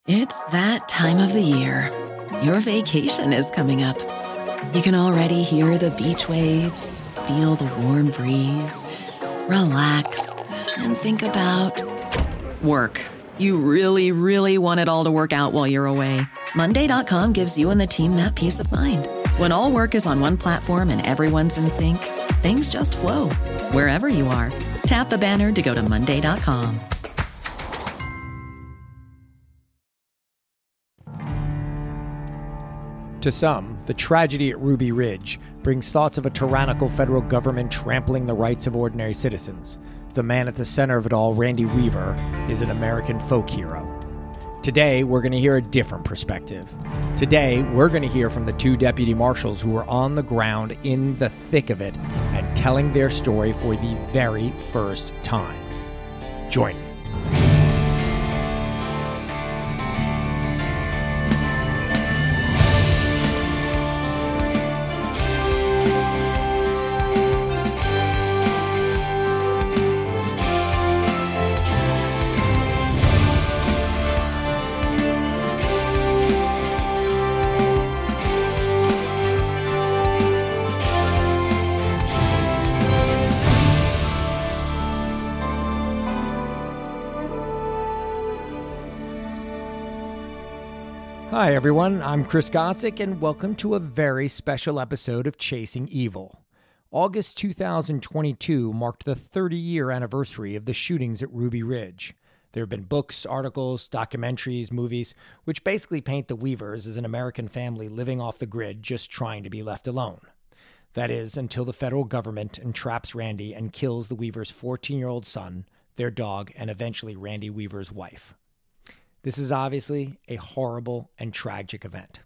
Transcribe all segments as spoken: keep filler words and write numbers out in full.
It's that time of the year. Your vacation is coming up. You can already hear the beach waves, feel the warm breeze, relax, and think about work. You really, really want it all to work out while you're away. Monday dot com gives you and the team that peace of mind. When all work is on one platform and everyone's in sync, things just flow. Wherever you are, tap the banner to go to Monday dot com. To some, the tragedy at Ruby Ridge brings thoughts of a tyrannical federal government trampling the rights of ordinary citizens. The man at the center of it all, Randy Weaver, is an American folk hero. Today, we're going to hear a different perspective. Today, we're going to hear from the two deputy marshals who were on the ground in the thick of it and telling their story for the very first time. Join me. Hi, everyone. I'm Chris Gotzik, and welcome to a very special episode of Chasing Evil. August two thousand twenty-two marked the thirty-year anniversary of the shootings at Ruby Ridge. There have been books, articles, documentaries, movies, which basically paint the Weavers as an American family living off the grid just trying to be left alone. That is, until the federal government entraps Randy and kills the Weavers' fourteen-year-old son, their dog, and eventually Randy Weaver's wife. This is obviously a horrible and tragic event.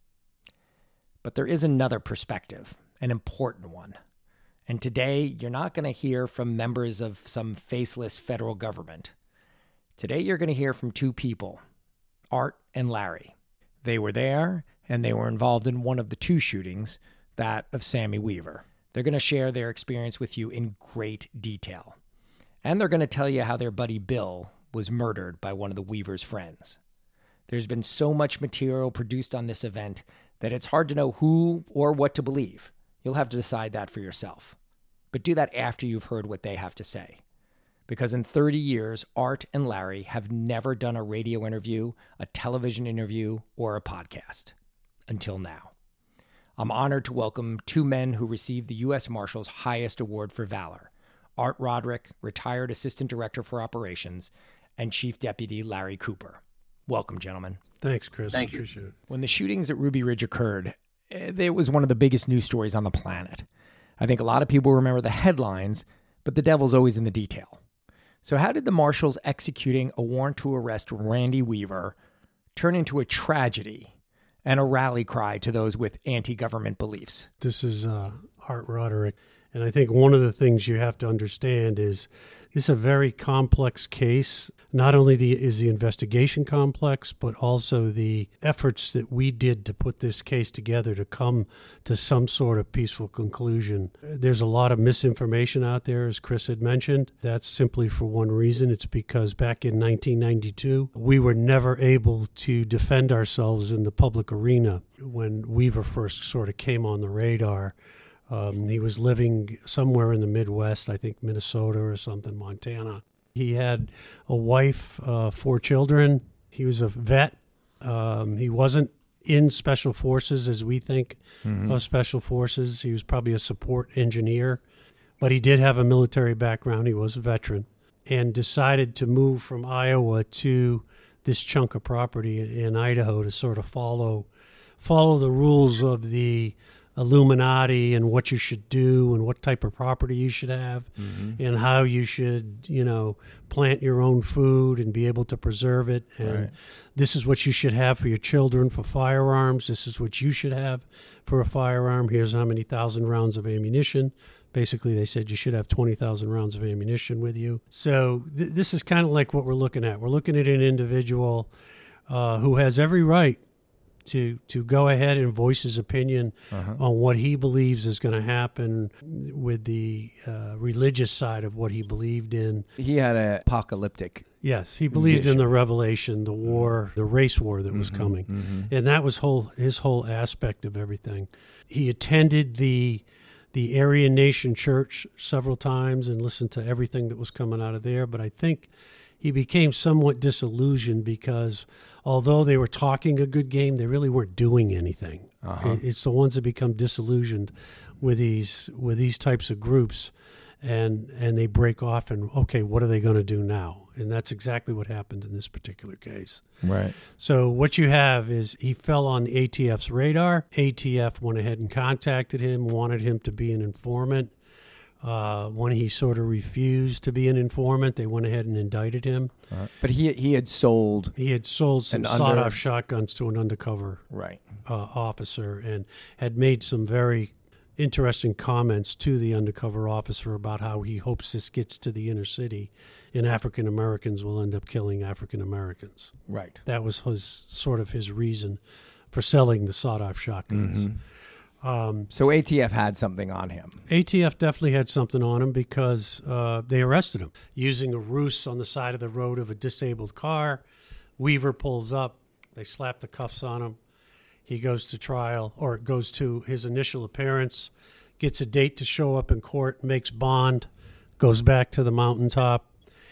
But there is another perspective, an important one. And today, you're not going to hear from members of some faceless federal government. Today, you're going to hear from two people, Art and Larry. They were there, and they were involved in one of the two shootings, that of Sammy Weaver. They're going to share their experience with you in great detail. And they're going to tell you how their buddy Bill was murdered by one of the Weaver's friends. There's been so much material produced on this event that it's hard to know who or what to believe. You'll have to decide that for yourself. But do that after you've heard what they have to say. Because in thirty years, Art and Larry have never done a radio interview, a television interview, or a podcast. Until now. I'm honored to welcome two men who received the U S Marshal's highest award for valor. Art Roderick, retired Assistant Director for Operations, and Chief Deputy Larry Cooper. Welcome, gentlemen. Thanks, Chris. Thank you. Appreciate it. When the shootings at Ruby Ridge occurred, it was one of the biggest news stories on the planet. I think a lot of people remember the headlines, but the devil's always in the detail. So how did the marshals executing a warrant to arrest Randy Weaver turn into a tragedy and a rally cry to those with anti-government beliefs? This is uh, Art Roderick. And I think one of the things you have to understand is this is a very complex case. Not only the, is the investigation complex, but also the efforts that we did to put this case together to come to some sort of peaceful conclusion. There's a lot of misinformation out there, as Chris had mentioned. That's simply for one reason. It's because back in nineteen ninety-two, we were never able to defend ourselves in the public arena when Weaver first sort of came on the radar. Um, he was living somewhere in the Midwest, I think Minnesota or something, Montana. He had a wife, uh, four children. He was a vet. Um, he wasn't in Special Forces as we think mm-hmm. of Special Forces. He was probably a support engineer, but he did have a military background. He was a veteran and decided to move from Iowa to this chunk of property in Idaho to sort of follow follow the rules of the Illuminati and what you should do and what type of property you should have mm-hmm. and how you should, you know, plant your own food and be able to preserve it. And right. This is what you should have for your children for firearms. This is what you should have for a firearm. Here's how many thousand rounds of ammunition. Basically, they said you should have twenty thousand rounds of ammunition with you. So th- this is kind of like what we're looking at. We're looking at an individual uh, who has every right to to go ahead and voice his opinion uh-huh. on what he believes is going to happen with the uh, religious side of what he believed in. He had an apocalyptic Yes, he believed vision. in the revelation, the war, the race war that was Mm-hmm, coming. mm-hmm. And that was whole his whole aspect of everything. He attended the the Aryan Nation Church several times and listened to everything that was coming out of there, but I think he became somewhat disillusioned because although they were talking a good game, they really weren't doing anything. Uh-huh. It's the ones that become disillusioned with these with these types of groups, and and they break off and, okay, what are they going to do now? And that's exactly what happened in this particular case. Right. So what you have is he fell on the A T F's radar. A T F went ahead and contacted him, wanted him to be an informant. Uh, when he sort of refused to be an informant, they went ahead and indicted him. Uh, but he he had sold. He had sold some An under- sawed-off shotguns to an undercover Right. uh, officer and had made some very interesting comments to the undercover officer about how he hopes this gets to the inner city and African Americans will end up killing African Americans. Right. That was his sort of his reason for selling the sawed-off shotguns. Mm-hmm. Um, So A T F had something on him. A T F definitely had something on him because uh, they arrested him using a ruse on the side of the road of a disabled car. Weaver pulls up. They slap the cuffs on him. He goes to trial, or goes to his initial appearance, gets a date to show up in court, makes bond, goes back to the mountaintop,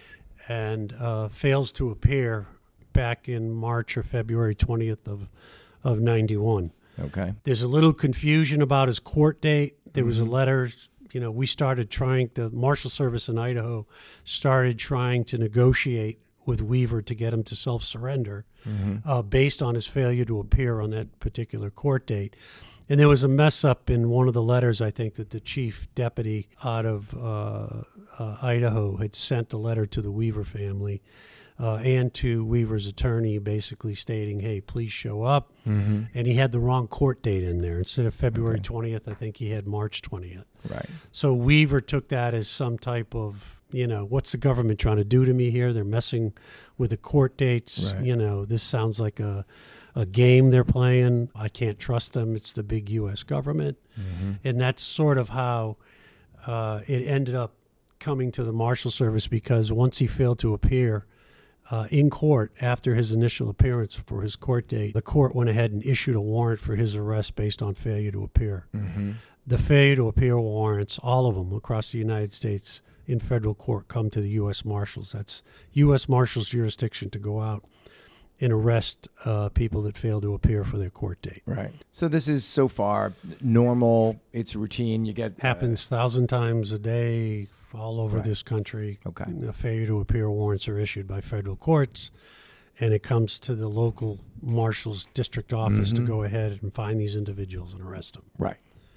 and uh, fails to appear back in March or February twentieth of, of ninety-one. Okay. There's a little confusion about his court date. There was a letter, you know, we started trying, the Marshal Service in Idaho started trying to negotiate with Weaver to get him to self-surrender Mm-hmm. uh, based on his failure to appear on that particular court date. And there was a mess up in one of the letters, I think, that the chief deputy out of uh, uh, Idaho had sent a letter to the Weaver family uh, and to Weaver's attorney basically stating, hey, please show up. Mm-hmm. And he had the wrong court date in there. Instead of February Okay. twentieth, I think he had March twentieth. Right. So Weaver took that as some type of, you know, what's the government trying to do to me here? They're messing with the court dates. Right. You know, this sounds like a, a game they're playing. I can't trust them. It's the big U S government. Mm-hmm. And that's sort of how uh, it ended up coming to the Marshal Service, because once he failed to appear uh, in court after his initial appearance for his court date, the court went ahead and issued a warrant for his arrest based on failure to appear. Mm-hmm. The failure to appear warrants, all of them across the United States in federal court, come to the U S Marshals. That's U S Marshals jurisdiction to go out and arrest uh, people that fail to appear for their court date. Right. So this is so far normal. It's routine. You get Happens a thousand times a day all over Right. this country. Okay. The failure to appear warrants are issued by federal courts, and it comes to the local marshal's district office Mhm. to go ahead and find these individuals and arrest them. Right.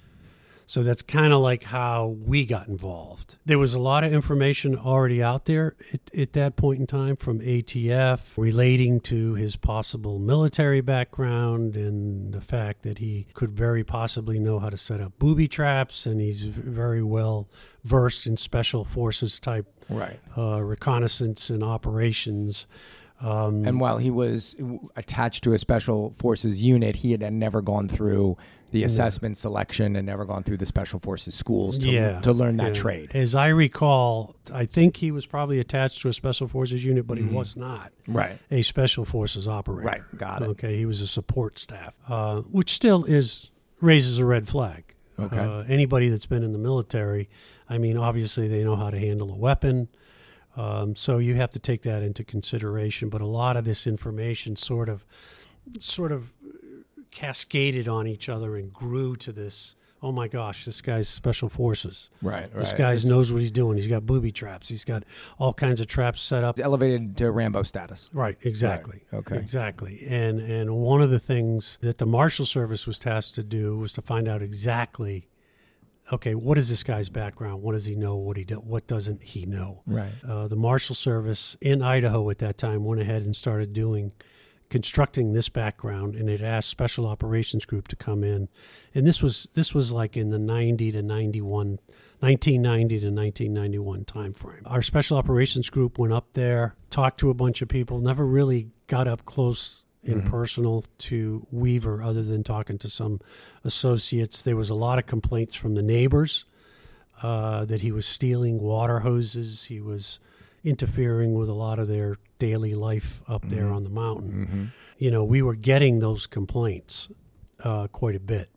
So that's kind of like how we got involved. There was a lot of information already out there at, at that point in time from A T F relating to his possible military background and the fact that he could very possibly know how to set up booby traps, and he's very well versed in special forces type Right. uh, reconnaissance and operations. Um, And while he was attached to a special forces unit, he had never gone through the assessment selection and never gone through the special forces schools to, yeah, to learn that yeah. trade. As I recall, I think he was probably attached to a special forces unit, but Mhm. he was not Right. a special forces operator. Right. Got it. Okay, he was a support staff, uh, which still is raises a red flag. Okay. Uh, anybody that's been in the military, I mean, obviously they know how to handle a weapon. Um, so you have to take that into consideration. But a lot of this information sort of, sort of cascaded on each other and grew to this. Oh my gosh, this guy's special forces. Right. This right. guy This knows what he's doing. He's got booby traps. He's got all kinds of traps set up. is elevated to Rambo status. Right, exactly. Right, okay. Exactly. And and one of the things that the Marshal Service was tasked to do was to find out exactly, okay, what is this guy's background? What does he know? What he do, what doesn't he know? Right. Uh, the Marshal Service in Idaho at that time went ahead and started doing constructing this background, and it asked Special Operations Group to come in. And this was this was like in the ninety to ninety-one, nineteen ninety to nineteen ninety-one time frame. Our Special Operations Group went up there, talked to a bunch of people, never really got up close and Mhm. personal to Weaver other than talking to some associates. There was a lot of complaints from the neighbors uh, that he was stealing water hoses. He was interfering with a lot of their daily life up mm-hmm. there on the mountain. Mm-hmm. You know, we were getting those complaints uh, quite a bit.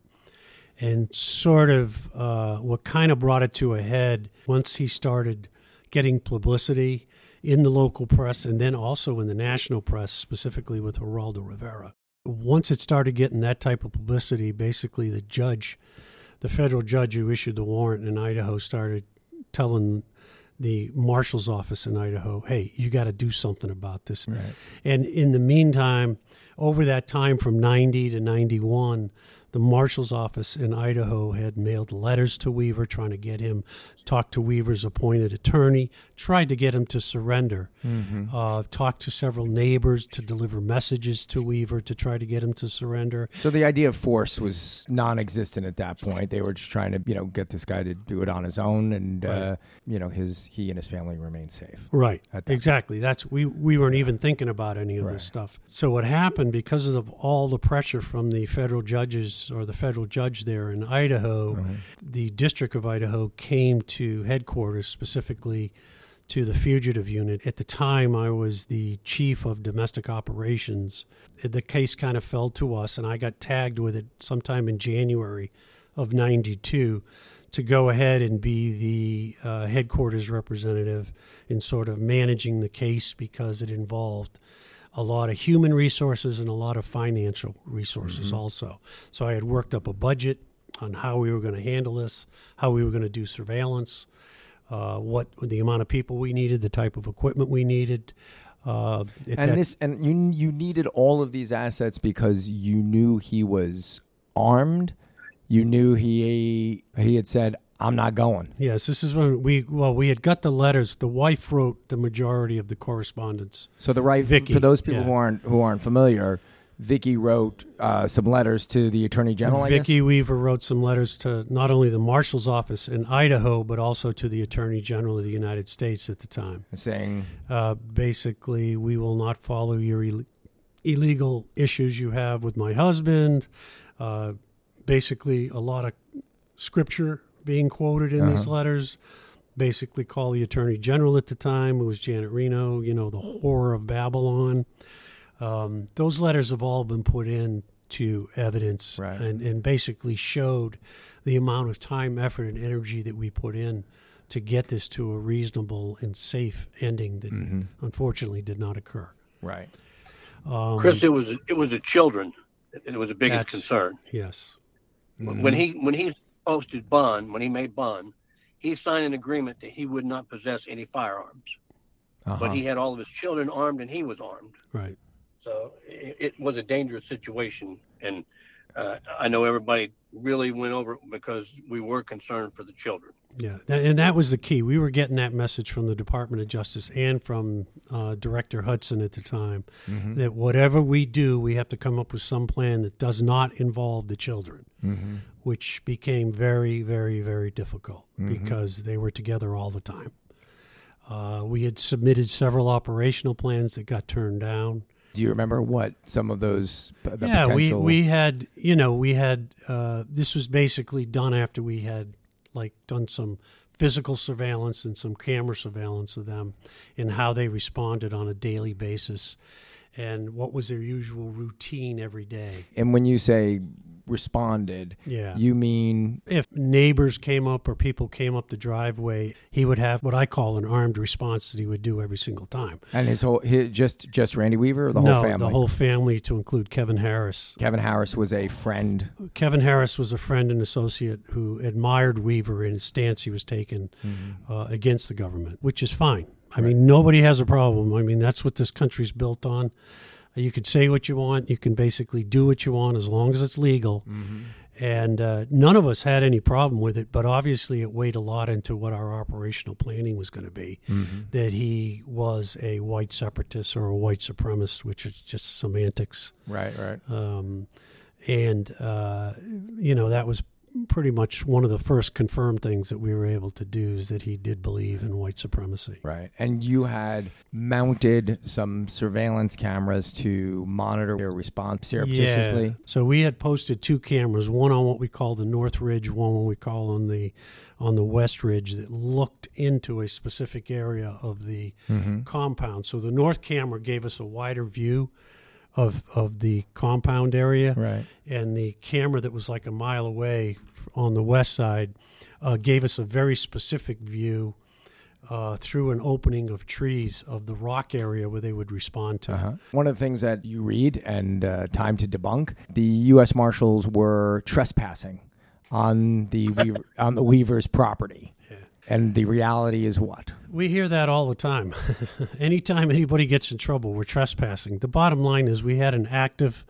And sort of uh, what kind of brought it to a head once he started getting publicity in the local press and then also in the national press, specifically with Geraldo Rivera. Once it started getting that type of publicity, basically the judge, the federal judge who issued the warrant in Idaho, started telling the marshal's office in Idaho, hey, you got to do something about this. Right. And in the meantime, over that time from ninety to ninety-one, the marshal's office in Idaho had mailed letters to Weaver trying to get him talk to Weaver's appointed attorney, tried to get him to surrender, mm-hmm. uh, talked to several neighbors to deliver messages to Weaver to try to get him to surrender. So the idea of force was non-existent at that point. They were just trying to, you know, get this guy to do it on his own, and Right. uh, you know, his he and his family remain safe. Right. At that Exactly. That's we we weren't even thinking about any of Right. this stuff. So what happened, because of all the pressure from the federal judges or the federal judge there in Idaho, Mm-hmm. the District of Idaho came to headquarters, specifically to the fugitive unit. At the time, I was the chief of domestic operations. The case kind of fell to us, and I got tagged with it sometime in January of ninety-two to go ahead and be the uh, headquarters representative in sort of managing the case, because it involved a lot of human resources and a lot of financial resources Mm-hmm. also. So I had worked up a budget on how we were going to handle this, how we were going to do surveillance, uh, what the amount of people we needed, the type of equipment we needed. Uh, at And that- this, and you you needed all of these assets because you knew he was armed. You knew he he had said, "I'm not going." Yes, this is when we, well, we had got the letters. The wife wrote the majority of the correspondence. So the right Vicky, for those people yeah. who aren't who aren't familiar, Vicky wrote uh, some letters to the Attorney General. I Vicky guess? Weaver wrote some letters to not only the marshal's office in Idaho, but also to the Attorney General of the United States at the time. saying, Uh, basically, we will not follow your Ill- illegal issues you have with my husband. Uh, basically, a lot of scripture being quoted in these Uh-huh. letters. Basically, call the Attorney General at the time, who was Janet Reno, you know, the horror of Babylon. Um, those letters have all been put in to evidence Right. and, and basically showed the amount of time, effort, and energy that we put in to get this to a reasonable and safe ending that Mm-hmm. unfortunately did not occur. right. Um, Chris, it was it was the children. It was the biggest That's- concern. Yes. Mm-hmm. When he when he posted bond, when he made bond, he signed an agreement that he would not possess any firearms. Uh-huh. But he had all of his children armed, and he was armed. Right. So it, it was a dangerous situation, and uh, I know everybody really went over it because we were concerned for the children. Yeah, That- and that was the key. We were getting that message from the Department of Justice and from uh, Director Hudson at the time, Mm-hmm. that whatever we do, we have to come up with some plan that does not involve the children, Mm-hmm. which became very, very, very difficult Mhm. because they were together all the time. Uh, we had submitted several operational plans that got turned down. Do you remember what some of those the yeah, potential? we we had you know we had uh, this was basically done after we had like done some physical surveillance and some camera surveillance of them and how they responded on a daily basis and what was their usual routine every day. and when you say responded, Yeah. you mean If neighbors came up or people came up the driveway, he would have what I call an armed response that he would do every single time. and his whole his, just just Randy Weaver or the no, whole family? the whole family, to include Kevin Harris. Kevin Harris was a friend. Kevin Harris was a friend and associate who admired Weaver in his stance he was taking uh, against the government, which is fine. I mean, nobody has a problem. I mean, that's what this country's built on. You can say what you want. You can basically do what you want as long as it's legal. And uh, none of us had any problem with it, but obviously it weighed a lot into what our operational planning was going to be, that he was a white separatist or a white supremacist, which is just semantics. Right, right. Um, and, uh, you know, that was pretty much one of the first confirmed things that we were able to do is that he did believe in white supremacy. Right. And you had mounted some surveillance cameras to monitor their response surreptitiously. Yeah. So we had posted two cameras, one on what we call the North Ridge, one what we call on the on the West Ridge, that looked into a specific area of the mm-hmm. compound. So the north camera gave us a wider view of of the compound area, right. And the camera that was like a mile away on the west side uh, gave us a very specific view uh, through an opening of trees of the rock area where they would respond to. Uh-huh. One of the things that you read, and uh, time to debunk, the U S Marshals were trespassing on the Weaver, on the Weaver's property. Yeah. And the reality is what? We hear that all the time. Anytime anybody gets in trouble, we're trespassing. The bottom line is we had an active,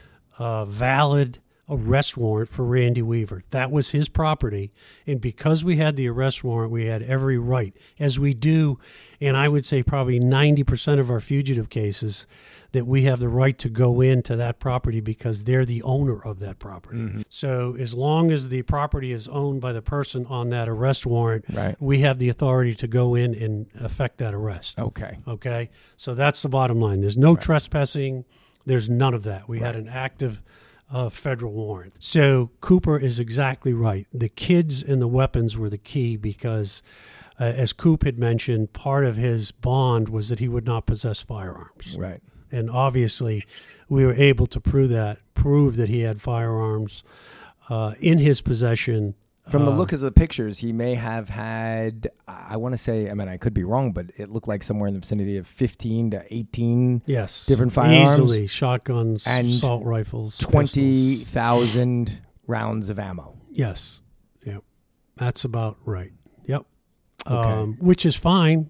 uh, valid arrest warrant for Randy Weaver. That was his property. And because we had the arrest warrant, we had every right, as we do, and I would say probably ninety percent of our fugitive cases, that we have the right to go into that property because they're the owner of that property. Mm-hmm. So as long as the property is owned by the person on that arrest warrant, right. we have the authority to go in and effect that arrest. Okay. Okay? So that's the bottom line. There's no right. trespassing. There's none of that. We right. had an active uh, federal warrant. So Cooper is exactly right. The kids and the weapons were the key because, uh, as Coop had mentioned, part of his bond was that he would not possess firearms. Right. And obviously, we were able to prove that, prove that he had firearms uh, in his possession. From the uh, look of the pictures, he may have had, I want to say, I mean, I could be wrong, but it looked like somewhere in the vicinity of fifteen to eighteen yes, different firearms. Easily, shotguns, and assault rifles, twenty thousand rounds of ammo. Yes. Yep. That's about right. Yep. Okay. Um, which is fine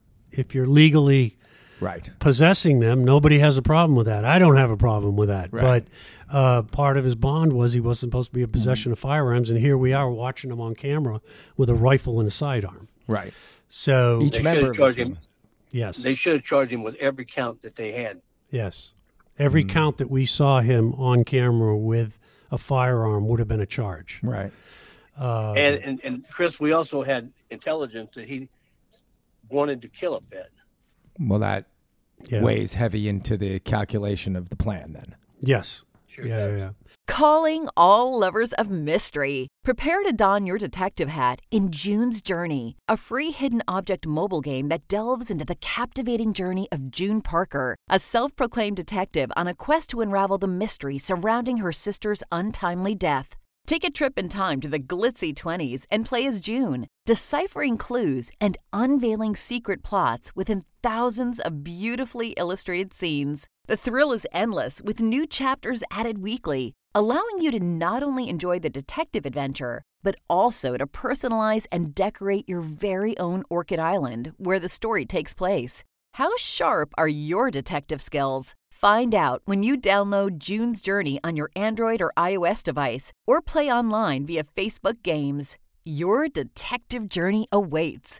if you're legally... Right. Possessing them, nobody has a problem with that. I don't have a problem with that. Right. But uh, part of his bond was he wasn't supposed to be in possession mm-hmm. of firearms, and here we are watching him on camera with a rifle and a sidearm. Right. So each they member of charged his him. Yes. They should have charged him with every count that they had. Yes. Every mm-hmm. count that we saw him on camera with a firearm would have been a charge. Right. Uh, and, and and Chris, we also had intelligence that he wanted to kill a pet. Well, that yeah. weighs heavy into the calculation of the plan then. Yes. Sure yeah, does. yeah. Calling all lovers of mystery. Prepare to don your detective hat in June's Journey, a free hidden object mobile game that delves into the captivating journey of June Parker, a self-proclaimed detective on a quest to unravel the mystery surrounding her sister's untimely death. Take a trip in time to the glitzy twenties and play as June, deciphering clues and unveiling secret plots within thousands of beautifully illustrated scenes. The thrill is endless with new chapters added weekly, allowing you to not only enjoy the detective adventure, but also to personalize and decorate your very own Orchid Island where the story takes place. How sharp are your detective skills? Find out when you download June's Journey on your Android or iOS device or play online via Facebook Games. Your detective journey awaits.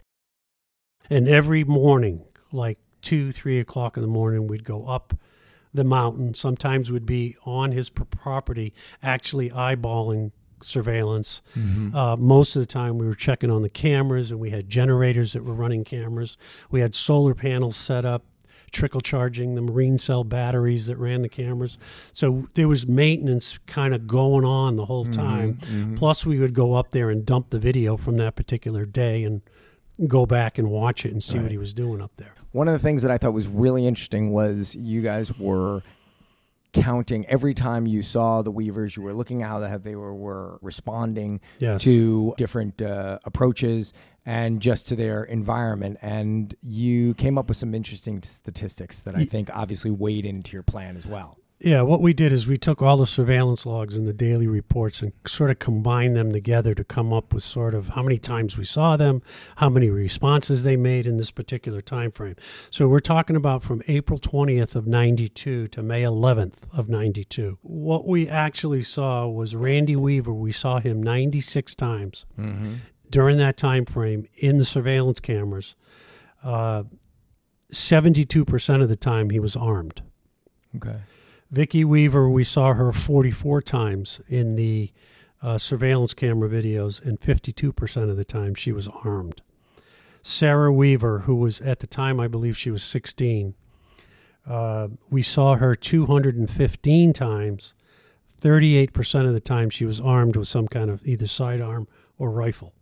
And every morning, like two, three o'clock in the morning, we'd go up the mountain. Sometimes we'd be on his property, actually eyeballing surveillance. Mm-hmm. Uh, most of the time we were checking on the cameras, and we had generators that were running cameras. We had solar panels set up, trickle charging the marine cell batteries that ran the cameras. So there was maintenance kind of going on the whole time. Mm-hmm, mm-hmm. Plus we would go up there and dump the video from that particular day and go back and watch it and see right. what he was doing up there. One of the things that I thought was really interesting was you guys were counting every time you saw the Weavers, you were looking how they were, were responding yes. to different uh, approaches and just to their environment. And you came up with some interesting statistics that I think obviously weighed into your plan as well. Yeah, what we did is we took all the surveillance logs and the daily reports and sort of combined them together to come up with sort of how many times we saw them, how many responses they made in this particular time frame. So we're talking about from April twentieth of ninety-two to May eleventh of ninety-two. What we actually saw was Randy Weaver. We saw him ninety-six times mm-hmm. during that time frame in the surveillance cameras. Uh, seventy-two percent of the time he was armed. Okay. Vicki Weaver, we saw her forty-four times in the uh, surveillance camera videos, and fifty-two percent of the time she was armed. Sarah Weaver, who was at the time, I believe she was sixteen, uh, we saw her two hundred fifteen times. thirty-eight percent of the time she was armed with some kind of either sidearm or rifle.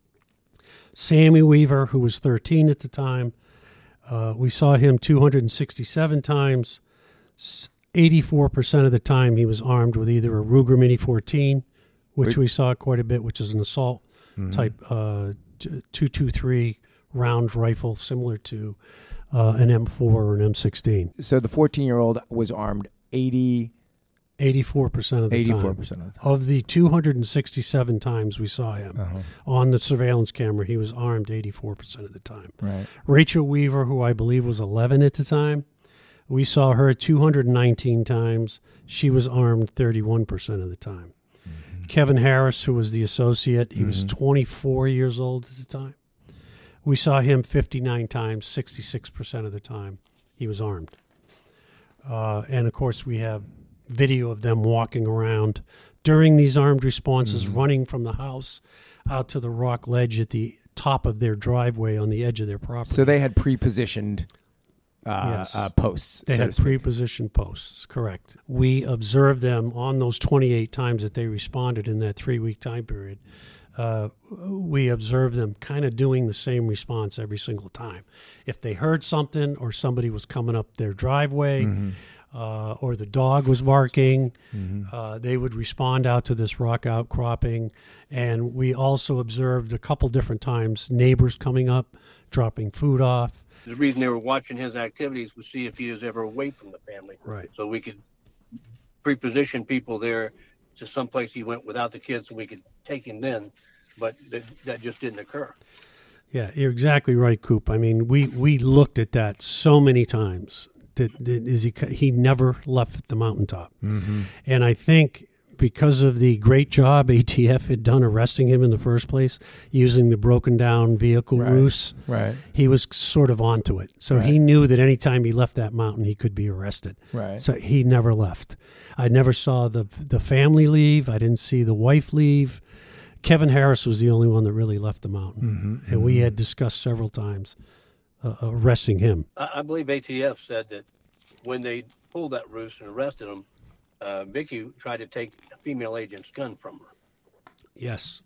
Sammy Weaver, who was thirteen at the time, uh, we saw him two hundred sixty-seven times. eighty-four percent of the time he was armed with either a Ruger Mini fourteen, which Wait. we saw quite a bit, which is an assault mm-hmm. type uh, two twenty-three round rifle, similar to uh, an M four or an M sixteen. So the fourteen-year-old was armed eighty... eighty-four percent of the eighty-four time. percent of the time. Of the two hundred sixty-seven times we saw him uh-huh. on the surveillance camera, he was armed eighty-four percent of the time. Right. Rachel Weaver, who I believe was eleven at the time, we saw her two hundred nineteen times. She was armed thirty-one percent of the time. Mm-hmm. Kevin Harris, who was the associate, he mm-hmm. was twenty-four years old at the time. We saw him fifty-nine times, sixty-six percent of the time he was armed. Uh, and, of course, we have video of them walking around during these armed responses, mm-hmm. running from the house out to the rock ledge at the top of their driveway on the edge of their property. So they had pre-positioned uh, yes. uh, posts. They so had pre-positioned posts, correct. We observed them on those twenty-eight times that they responded in that three-week time period. Uh, we observed them kind of doing the same response every single time. If they heard something or somebody was coming up their driveway, mm-hmm. Uh, or the dog was barking, mm-hmm. uh, they would respond out to this rock outcropping. And we also observed a couple different times neighbors coming up, dropping food off. The reason they were watching his activities was see if he was ever away from the family. Right. So we could pre-position people there to someplace he went without the kids so we could take him then. But th- that just didn't occur. Yeah, you're exactly right, Coop. I mean, we, we looked at that so many times. That, that is he, he never left the mountaintop. Mm-hmm. And I think because of the great job A T F had done arresting him in the first place, using the broken down vehicle right. ruse, right. he was sort of onto it. So right. he knew that anytime he left that mountain, he could be arrested. Right. So he never left. I never saw the the family leave. I didn't see the wife leave. Kevin Harris was the only one that really left the mountain. Mm-hmm. And we had discussed several times Uh, arresting him. I believe A T F said that when they pulled that ruse and arrested him, uh, Vicky tried to take a female agent's gun from her. Yes.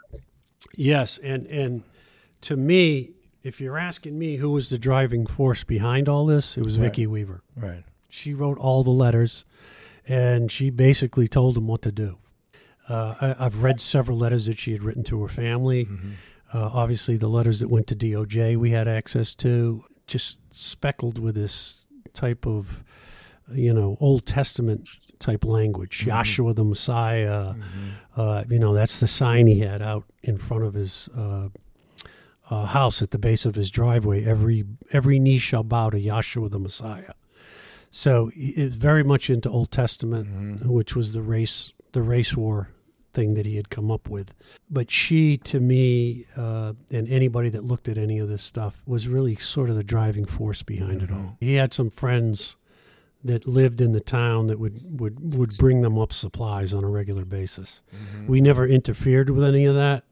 Yes, and and to me, if you're asking me who was the driving force behind all this, it was right. Vicky Weaver. Right. She wrote all the letters, and she basically told them what to do. Uh, I, I've read several letters that she had written to her family. Mm-hmm. Uh, obviously, the letters that went to D O J we had access to, just speckled with this type of, you know, Old Testament type language. Mm-hmm. Joshua the Messiah, mm-hmm. uh, you know, that's the sign he had out in front of his uh, uh, house at the base of his driveway. Every every knee shall bow to Joshua the Messiah. So it's very much into Old Testament, mm-hmm. which was the race the race war thing that he had come up with. But she, to me, uh, and anybody that looked at any of this stuff, was really sort of the driving force behind mm-hmm. it all. He had some friends that lived in the town that would, would, would bring them up supplies on a regular basis. Mm-hmm. We never interfered with any of that.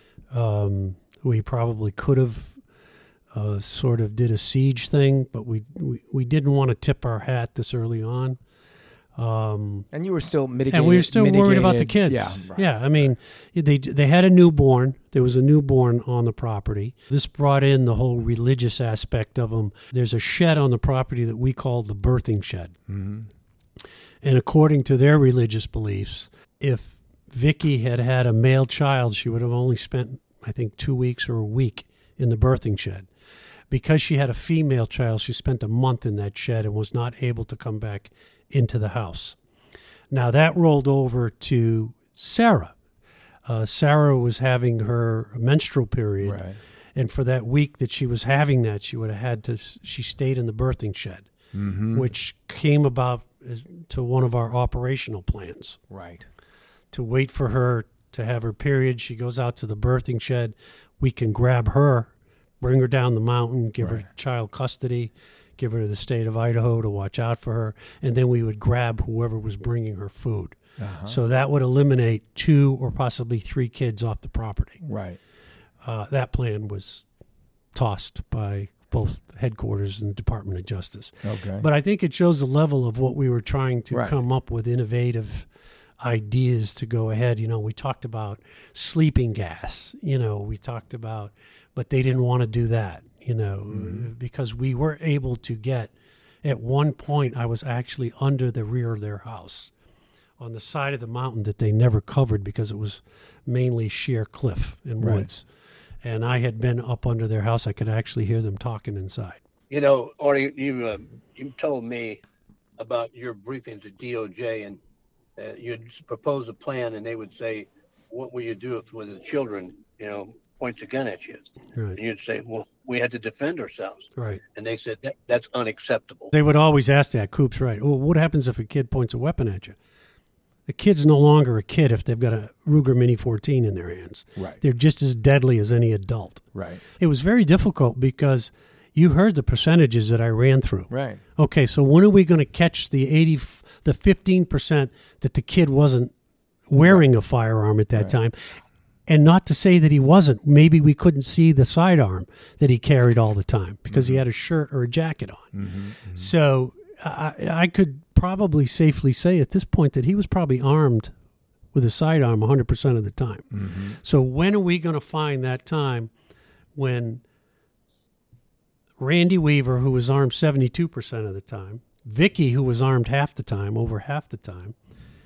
Um, we probably could have uh, sort of did a siege thing, but we, we, we didn't want to tip our hat this early on. Um, and you were still mitigating. And we were still worried about the kids. Yeah, right, yeah. I mean, right. they they had a newborn. There was a newborn on the property. This brought in the whole religious aspect of them. There's a shed on the property that we call the birthing shed. Mm-hmm. And according to their religious beliefs, if Vicky had had a male child, she would have only spent, I think, two weeks or a week in the birthing shed. Because she had a female child, she spent a month in that shed and was not able to come back into the house. Now that rolled over to Sarah. Uh, Sarah was having her menstrual period, right. and for that week that she was having that, she would have had to. She stayed in the birthing shed, mm-hmm. which came about as, to one of our operational plans. Right. To wait for her to have her period, she goes out to the birthing shed. We can grab her, bring her down the mountain, give right. her child custody, give her to the state of Idaho to watch out for her, and then we would grab whoever was bringing her food. Uh-huh. So that would eliminate two or possibly three kids off the property. Right. Uh, that plan was tossed by both headquarters and the Department of Justice. Okay. But I think it shows the level of what we were trying to right. come up with, innovative ideas to go ahead. You know, we talked about sleeping gas, you know, we talked about, but they didn't want to do that, you know, mm-hmm. because we were able to get, at one point, I was actually under the rear of their house on the side of the mountain that they never covered because it was mainly sheer cliff and woods. Right. And I had been up under their house. I could actually hear them talking inside. You know, Artie, you, uh, you told me about your briefings at D O J, and uh, you'd propose a plan, and they would say, what will you do if with the children, you know, points a gun at you? Right. And you'd say, well, we had to defend ourselves. Right. And they said, that that's unacceptable. They would always ask that. Coop's right. Well, what happens if a kid points a weapon at you? The kid's no longer a kid if they've got a Ruger Mini fourteen in their hands. Right. They're just as deadly as any adult. Right. It was very difficult because you heard the percentages that I ran through. Right. Okay, so when are we going to catch the eighty, the fifteen percent that the kid wasn't wearing right. a firearm at that right. time? And not to say that he wasn't. Maybe we couldn't see the sidearm that he carried all the time because mm-hmm. he had a shirt or a jacket on. Mm-hmm, mm-hmm. So I, I could probably safely say at this point that he was probably armed with a sidearm one hundred percent of the time. Mm-hmm. So when are we going to find that time when Randy Weaver, who was armed seventy-two percent of the time, Vicky, who was armed half the time, over half the time,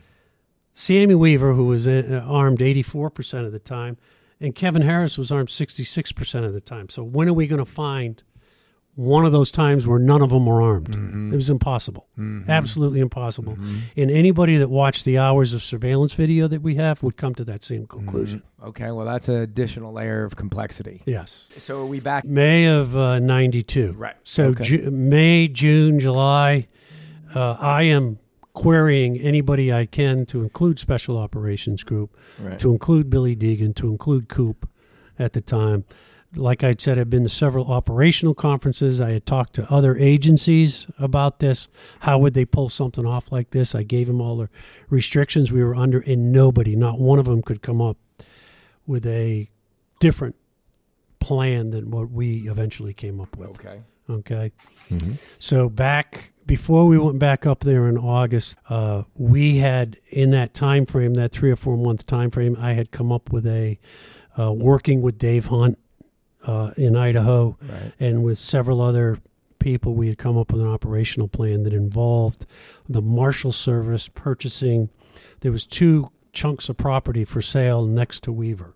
Sammy Weaver, who was uh, armed eighty-four percent of the time, and Kevin Harris was armed sixty-six percent of the time. So when are we going to find one of those times where none of them were armed? Mm-hmm. It was impossible. Mm-hmm. Absolutely impossible. Mm-hmm. And anybody that watched the hours of surveillance video that we have would come to that same conclusion. Mm-hmm. Okay, well, that's an additional layer of complexity. Yes. So are we back? May of uh, ninety-two. Right. So okay. Ju- May, June, July, uh, I am querying anybody I can to include Special Operations Group, right. to include Billy Deegan, to include Coop at the time. Like I said, I've been to several operational conferences. I had talked to other agencies about this. How would they pull something off like this? I gave them all the restrictions we were under, and nobody, not one of them, could come up with a different plan than what we eventually came up with. Okay. Okay. Mm-hmm. So back before we went back up there in August, uh, we had in that time frame, that three or four month time frame, I had come up with a uh, working with Dave Hunt. Uh, in Idaho, right. and with several other people, we had come up with an operational plan that involved the Marshal Service purchasing. There was two chunks of property for sale next to Weaver,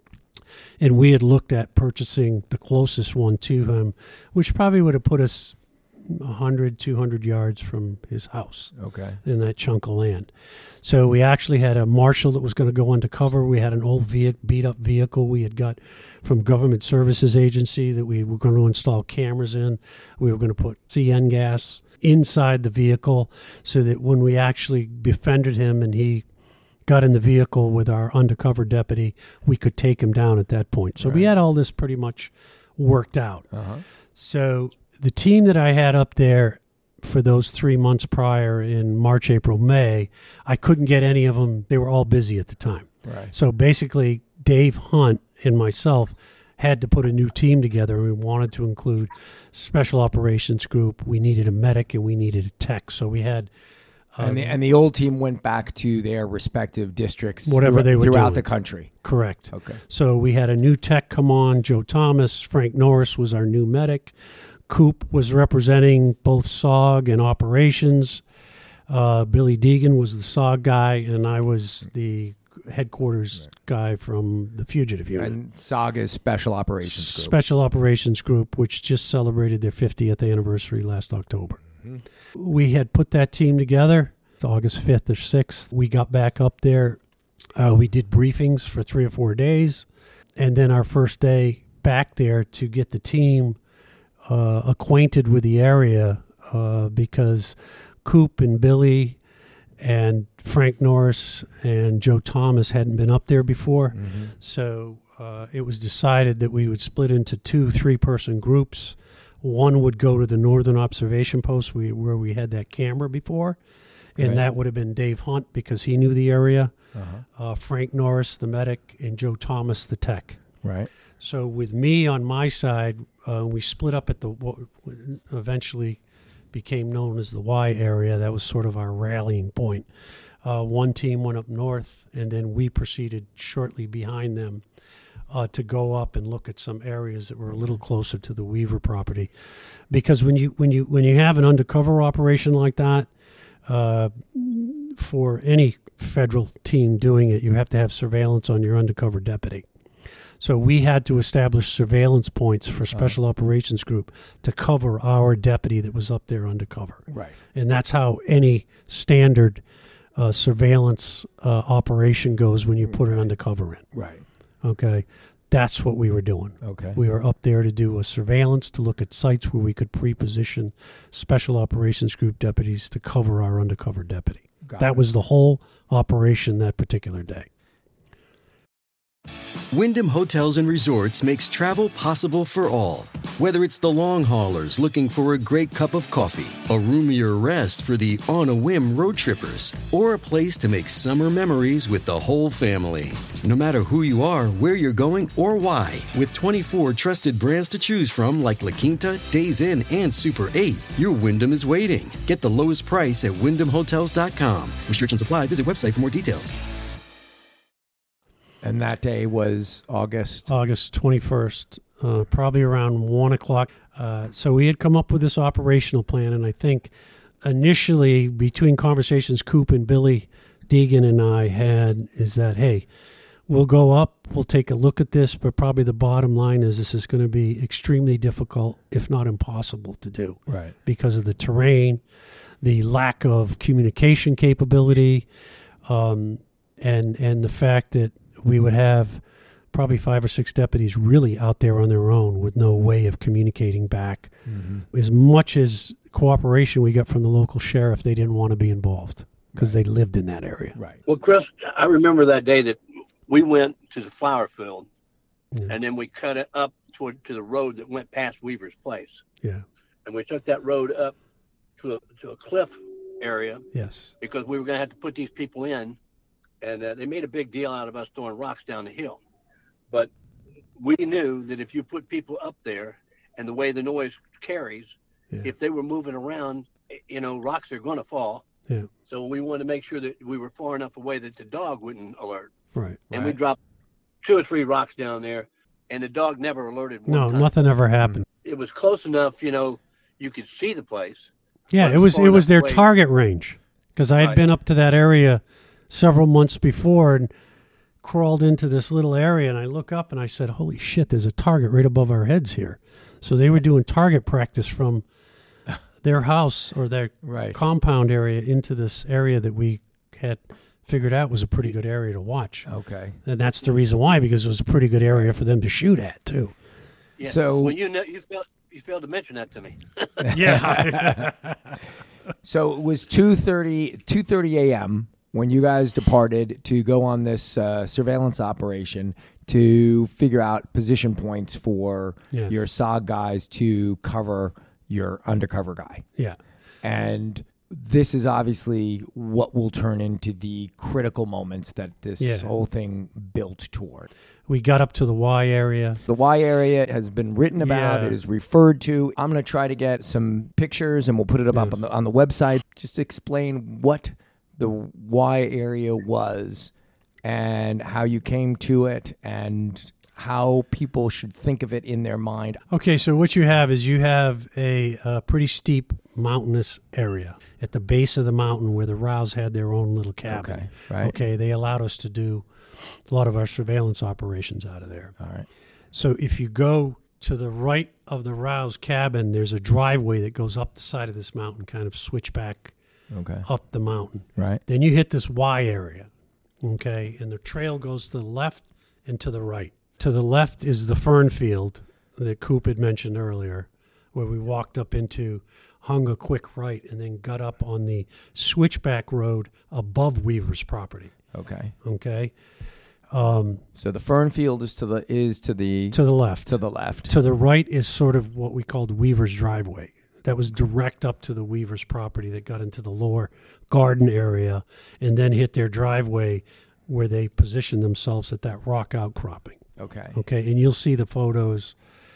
and we had looked at purchasing the closest one to him, which probably would have put us one hundred, two hundred yards from his house. Okay. In that chunk of land. So we actually had a marshal that was going to go undercover. We had an old vehicle, beat-up vehicle we had got from Government Services Agency that we were going to install cameras in. We were going to put C N gas inside the vehicle so that when we actually befriended him and he got in the vehicle with our undercover deputy, we could take him down at that point. So right. we had all this pretty much worked out. Uh-huh. So the team that I had up there for those three months prior in March, April, May, I couldn't get any of them. They were all busy at the time. Right. So basically, Dave Hunt and myself had to put a new team together. We wanted to include Special Operations Group. We needed a medic and we needed a tech. So we had... Um, and, the, and the old team went back to their respective districts whatever through, they were throughout doing. the country. Correct. Okay. So we had a new tech come on, Joe Thomas. Frank Norris was our new medic. Coop was representing both S O G and operations. Uh, Billy Deegan was the S O G guy, and I was the headquarters right. guy from the fugitive unit. And S O G is Special Operations Group. Special Operations Group, which just celebrated their fiftieth anniversary last October. Mm-hmm. We had put that team together. It's August fifth or sixth. We got back up there. Uh, we did briefings for three or four days. And then our first day back there to get the team Uh, acquainted with the area uh, because Coop and Billy and Frank Norris and Joe Thomas hadn't been up there before. Mm-hmm. So uh, it was decided that we would split into two three-person groups. One would go to the northern observation post we, where we had that camera before, and Right. that would have been Dave Hunt because he knew the area, Uh-huh. uh, Frank Norris, the medic, and Joe Thomas, the tech. Right. So with me on my side, uh, we split up at the what eventually became known as the Y area. That was sort of our rallying point. Uh, one team went up north, and then we proceeded shortly behind them uh, to go up and look at some areas that were a little closer to the Weaver property. Because when you when you when you have an undercover operation like that, uh, for any federal team doing it, you have to have surveillance on your undercover deputy. So we had to establish surveillance points for Special Operations Group to cover our deputy that was up there undercover. Right. And that's how any standard uh, surveillance uh, operation goes when you put an undercover in. Right. Okay. That's what we were doing. Okay. We were up there to do a surveillance, to look at sites where we could pre-position Special Operations Group deputies to cover our undercover deputy. Got That it. was the whole operation that particular day. Wyndham Hotels and Resorts makes travel possible for all. Whether it's the long haulers looking for a great cup of coffee, a roomier rest for the on-a-whim road trippers, or a place to make summer memories with the whole family. No matter who you are, where you're going, or why, with twenty-four trusted brands to choose from like La Quinta, Days Inn, and Super eight, your Wyndham is waiting. Get the lowest price at wyndham hotels dot com. Restrictions apply. Visit website for more details. And that day was August. August twenty-first, uh, probably around one o'clock. Uh, so we had come up with this operational plan, and I think initially between conversations Coop and Billy Deegan and I had is that, hey, we'll go up, we'll take a look at this, but probably the bottom line is this is going to be extremely difficult, if not impossible to do. Right. Because of the terrain, the lack of communication capability, um, and and the fact that we would have probably five or six deputies really out there on their own with no way of communicating back. Mm-hmm. As much as cooperation we got from the local sheriff, they didn't want to be involved because Right. they lived in that area. Right. Well, Chris, I remember that day that we went to the flower field, Yeah. and then we cut it up toward to the road that went past Weaver's place, Yeah. and we took that road up to a to a cliff area Yes. because we were going to have to put these people in, and uh, they made a big deal out of us throwing rocks down the hill. But we knew that if you put people up there, and the way the noise carries, Yeah. if they were moving around, you know, rocks are going to fall. Yeah. So we wanted to make sure that we were far enough away that the dog wouldn't alert. Right. And we Right. dropped two or three rocks down there, and the dog never alerted one No, time. nothing ever happened. It was close enough, you know, you could see the place. Yeah, But it was far it was enough their away. target range because I had Right. been up to that area several months before and crawled into this little area, and I look up and I said, "Holy shit! There's a target right above our heads here." So they were doing target practice from their house or their Right. compound area into this area that we had figured out was a pretty good area to watch, Okay. and that's the reason why, because it was a pretty good area for them to shoot at too. Yeah. So- well, you know, you failed, you failed to mention that to me. Yeah. So it was two thirty a.m. when you guys departed to go on this uh, surveillance operation to figure out position points for Yes. your S O G guys to cover your undercover guy. Yeah. And this is obviously what will turn into the critical moments that this Yeah. whole thing built toward. We got up to the Y area. The Y area has been written about. Yeah. It is referred to. I'm going to try to get some pictures, and we'll put it up, up Yes. on the on the website. Just explain what the Y area was, and how you came to it, and how people should think of it in their mind. Okay, so what you have is you have a, uh pretty steep mountainous area at the base of the mountain where the Rouse had their own little cabin. Okay, right. Okay, they allowed us to do a lot of our surveillance operations out of there. All right. So if you go to the right of the Rouse cabin, there's a driveway that goes up the side of this mountain, kind of switchback Okay. up the mountain. Right. Then you hit this Y area, okay, and the trail goes to the left and to the right. To the left is the fern field that Coop had mentioned earlier, where we walked up into, hung a quick right, and then got up on the switchback road above Weaver's property, Okay. okay? Um, So the fern field is to the is to the to the left. to the left. To the right is sort of what we called Weaver's driveway. That was direct up to the Weaver's property that got into the lower garden area and then hit their driveway where they positioned themselves at that rock outcropping. Okay. Okay, and you'll see the photos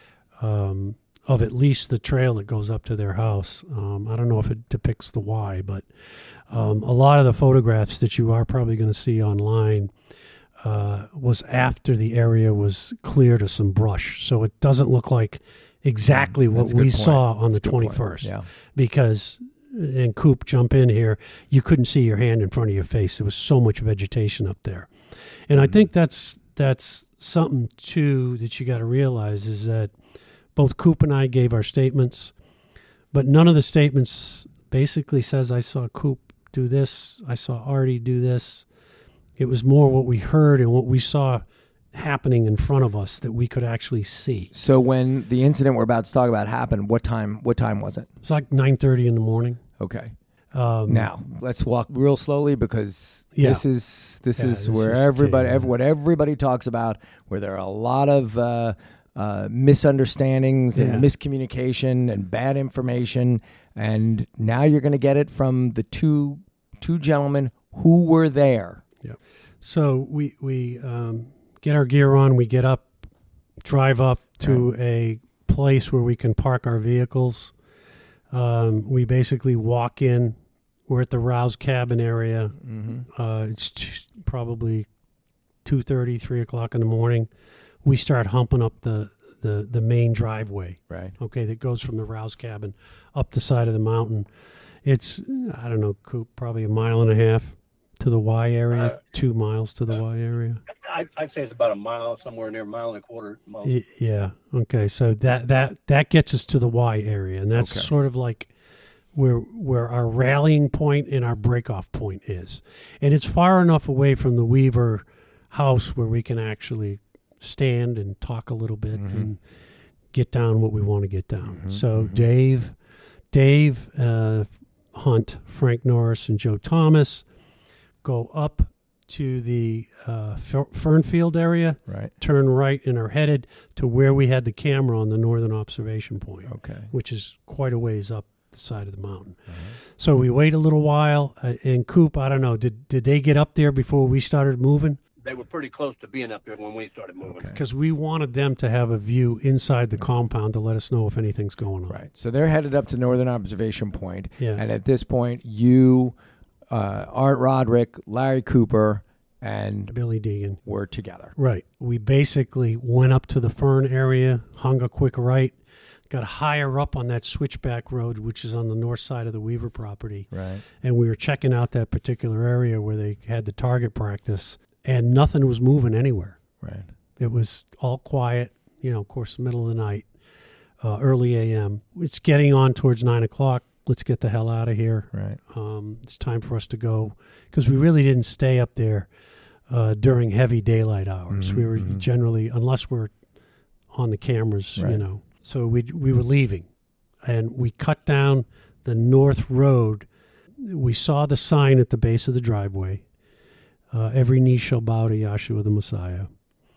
um, of at least the trail that goes up to their house. Um, I don't know if it depicts the Y, but um, a lot of the photographs that you are probably going to see online uh, was after the area was cleared of some brush. So it doesn't look like exactly what That's a good we point. saw on That's a the good point. twenty-first. Yeah. Because, and Coop, jump in here, you couldn't see your hand in front of your face. There was so much vegetation up there. And I think that's that's something, too, that you got to realize is that both Coop and I gave our statements, but none of the statements basically says, I saw Coop do this, I saw Artie do this. It was more what we heard and what we saw happening in front of us that we could actually see. So when the incident we're about to talk about happened, what time what time was it? It's like nine thirty in the morning. Okay. Um, Now, let's walk real slowly because Yeah. this is this Yeah, is this where is everybody key. ev- what everybody talks about, where there are a lot of uh, uh, misunderstandings and Yeah. miscommunication and bad information, and now you're going to get it from the two two gentlemen who were there. So we we um, get our gear on, we get up, drive up to a place where we can park our vehicles. Um, we basically walk in. We're at the Rouse cabin area. Mm-hmm. Uh, it's t- probably two thirty, three o'clock in the morning. We start humping up the, the, the main driveway, Right. okay, that goes from the Rouse cabin up the side of the mountain. It's, I don't know, Coop, probably a mile and a half to the Y area, Uh, two miles to the Y area. I, I'd say it's about a mile, somewhere near a mile and a quarter. Mile. Y- Yeah. Okay. So that that that gets us to the Y area, and that's Okay. sort of like where where our rallying point and our breakoff point is, and it's far enough away from the Weaver house where we can actually stand and talk a little bit Mhm. and get down what we want to get down. Mhm, So mhm. Dave, Dave uh, Hunt, Frank Norris, and Joe Thomas go up to the uh, Fer- Fernfield area, Right. turn right, and are headed to where we had the camera on the northern observation point, Okay. which is quite a ways up the side of the mountain. All right. So we wait a little while, uh, and Coop, I don't know, did did they get up there before we started moving? They were pretty close to being up there when we started moving. Okay. Because we wanted them to have a view inside the compound to let us know if anything's going on. Right. So they're headed up to Northern Observation Point. Yeah. And at this point, you, uh, Art Roderick, Larry Cooper, and Billy Deegan. were together. Right. We basically went up to the Fern area, hung a quick right, got higher up on that switchback road, which is on the north side of the Weaver property. Right. And we were checking out that particular area where they had the target practice, and nothing was moving anywhere. Right. It was all quiet, you know, of course, middle of the night, uh, early A M. It's getting on towards nine o'clock. Let's get the hell out of here. Right. Um, it's time for us to go because we really didn't stay up there uh, during heavy daylight hours. Mhm, we were mhm. generally, unless we're on the cameras, you Right. know. So we we were leaving, and we cut down the north road. We saw the sign at the base of the driveway. Uh, every knee shall bow to Yahshua the Messiah.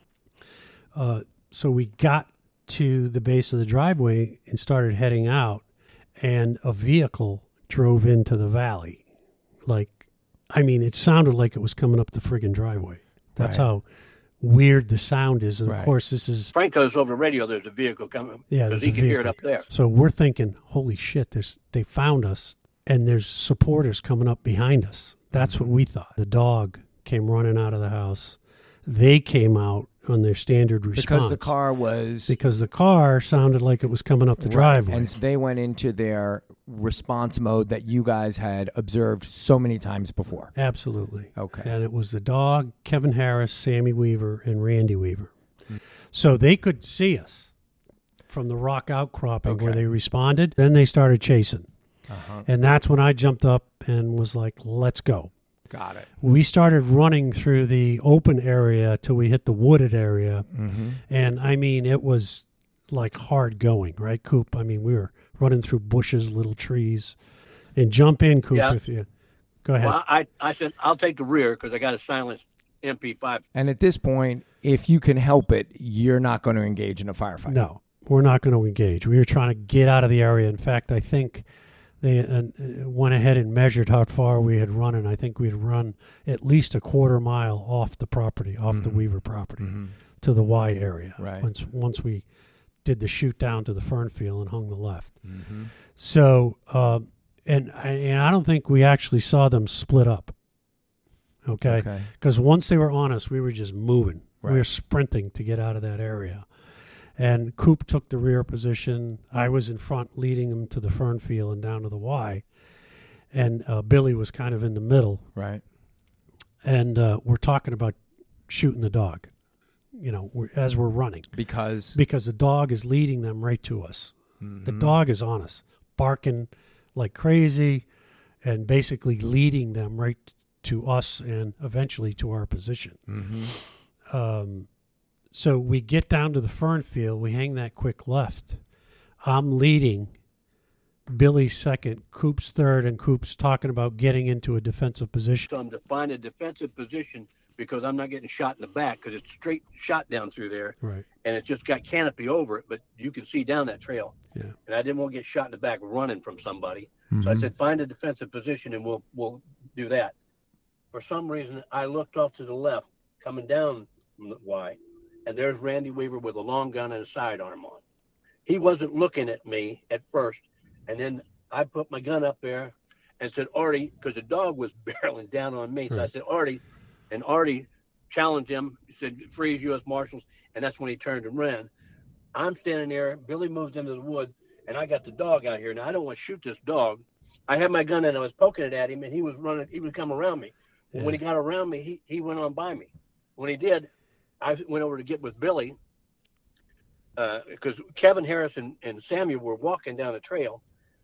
Uh, so we got to the base of the driveway and started heading out, and a vehicle drove into the valley. Like, I mean, it sounded like it was coming up the friggin' driveway. That's Right. how weird the sound is. And Right. of course, this is, Frank goes over the radio. There's a vehicle coming. yeah, because there's he a could hear it vehicle. up there. So we're thinking, holy shit, there's, they found us, and there's supporters coming up behind us. That's what we thought. The dog came running out of the house. They came out on their standard response. Because the car was Because the car sounded like it was coming up the Right. driveway. And so they went into their response mode that you guys had observed so many times before. Absolutely. Okay. And it was the dog, Kevin Harris, Sammy Weaver, and Randy Weaver. Hmm. So they could see us from the rock outcropping where Okay. they responded. Then they started chasing. Uh-huh. And that's when I jumped up and was like, let's go. Got it. We started running through the open area till we hit the wooded area. Mm-hmm. And I mean, it was like hard going, right, Coop? I mean, we were running through bushes, little trees. And jump in, Coop, Yeah. if you go ahead. Well, I, I said, I'll take the rear because I got to silence M P five. And at this point, if you can help it, you're not going to engage in a firefight. No, we're not going to engage. We were trying to get out of the area. In fact, I think they uh, went ahead and measured how far we had run, and I think we had run at least a quarter mile off the property, off mm-hmm. the Weaver property, mm-hmm. to the Y area. Right. Once once we did the shoot down to the Fernfield and hung the left. Mm-hmm. So, uh, and, and I don't think we actually saw them split up. Okay? Because okay. once they were on us, we were just moving. Right. We were sprinting to get out of that area. And Coop took the rear position. I was in front leading him to the Fernfield and down to the Y. And uh, Billy was kind of in the middle. Right. And uh, we're talking about shooting the dog, you know, we're, as we're running. Because? Because the dog is leading them right to us. Mm-hmm. The dog is on us, barking like crazy and basically leading them right to us and eventually to our position. Mm-hmm. Um, so we get down to the Fernfield. We hang that quick left. I'm leading. Billy's second. Coop's third. And Coop's talking about getting into a defensive position. So I'm to find a defensive position because I'm not getting shot in the back because it's straight shot down through there. Right. And it's just got canopy over it, but you can see down that trail. Yeah. And I didn't want to get shot in the back running from somebody. Mm-hmm. So I said, find a defensive position and we'll we'll do that. For some reason, I looked off to the left, coming down from the Y, and there's Randy Weaver with a long gun and a sidearm on. He wasn't looking at me at first, and then I put my gun up there and said, Artie, because the dog was barreling down on me. So right. I said, Artie, and Artie challenged him. He said, freeze, U S Marshals, and that's when he turned and ran. I'm standing there. Billy moved into the wood, and I got the dog out here. Now, I don't want to shoot this dog. I had my gun and I was poking it at him, and he was running. He would come around me. Yeah. When he got around me, he, he went on by me. When he did, I went over to get with Billy because uh, Kevin Harris and, and Samuel were walking down the trail.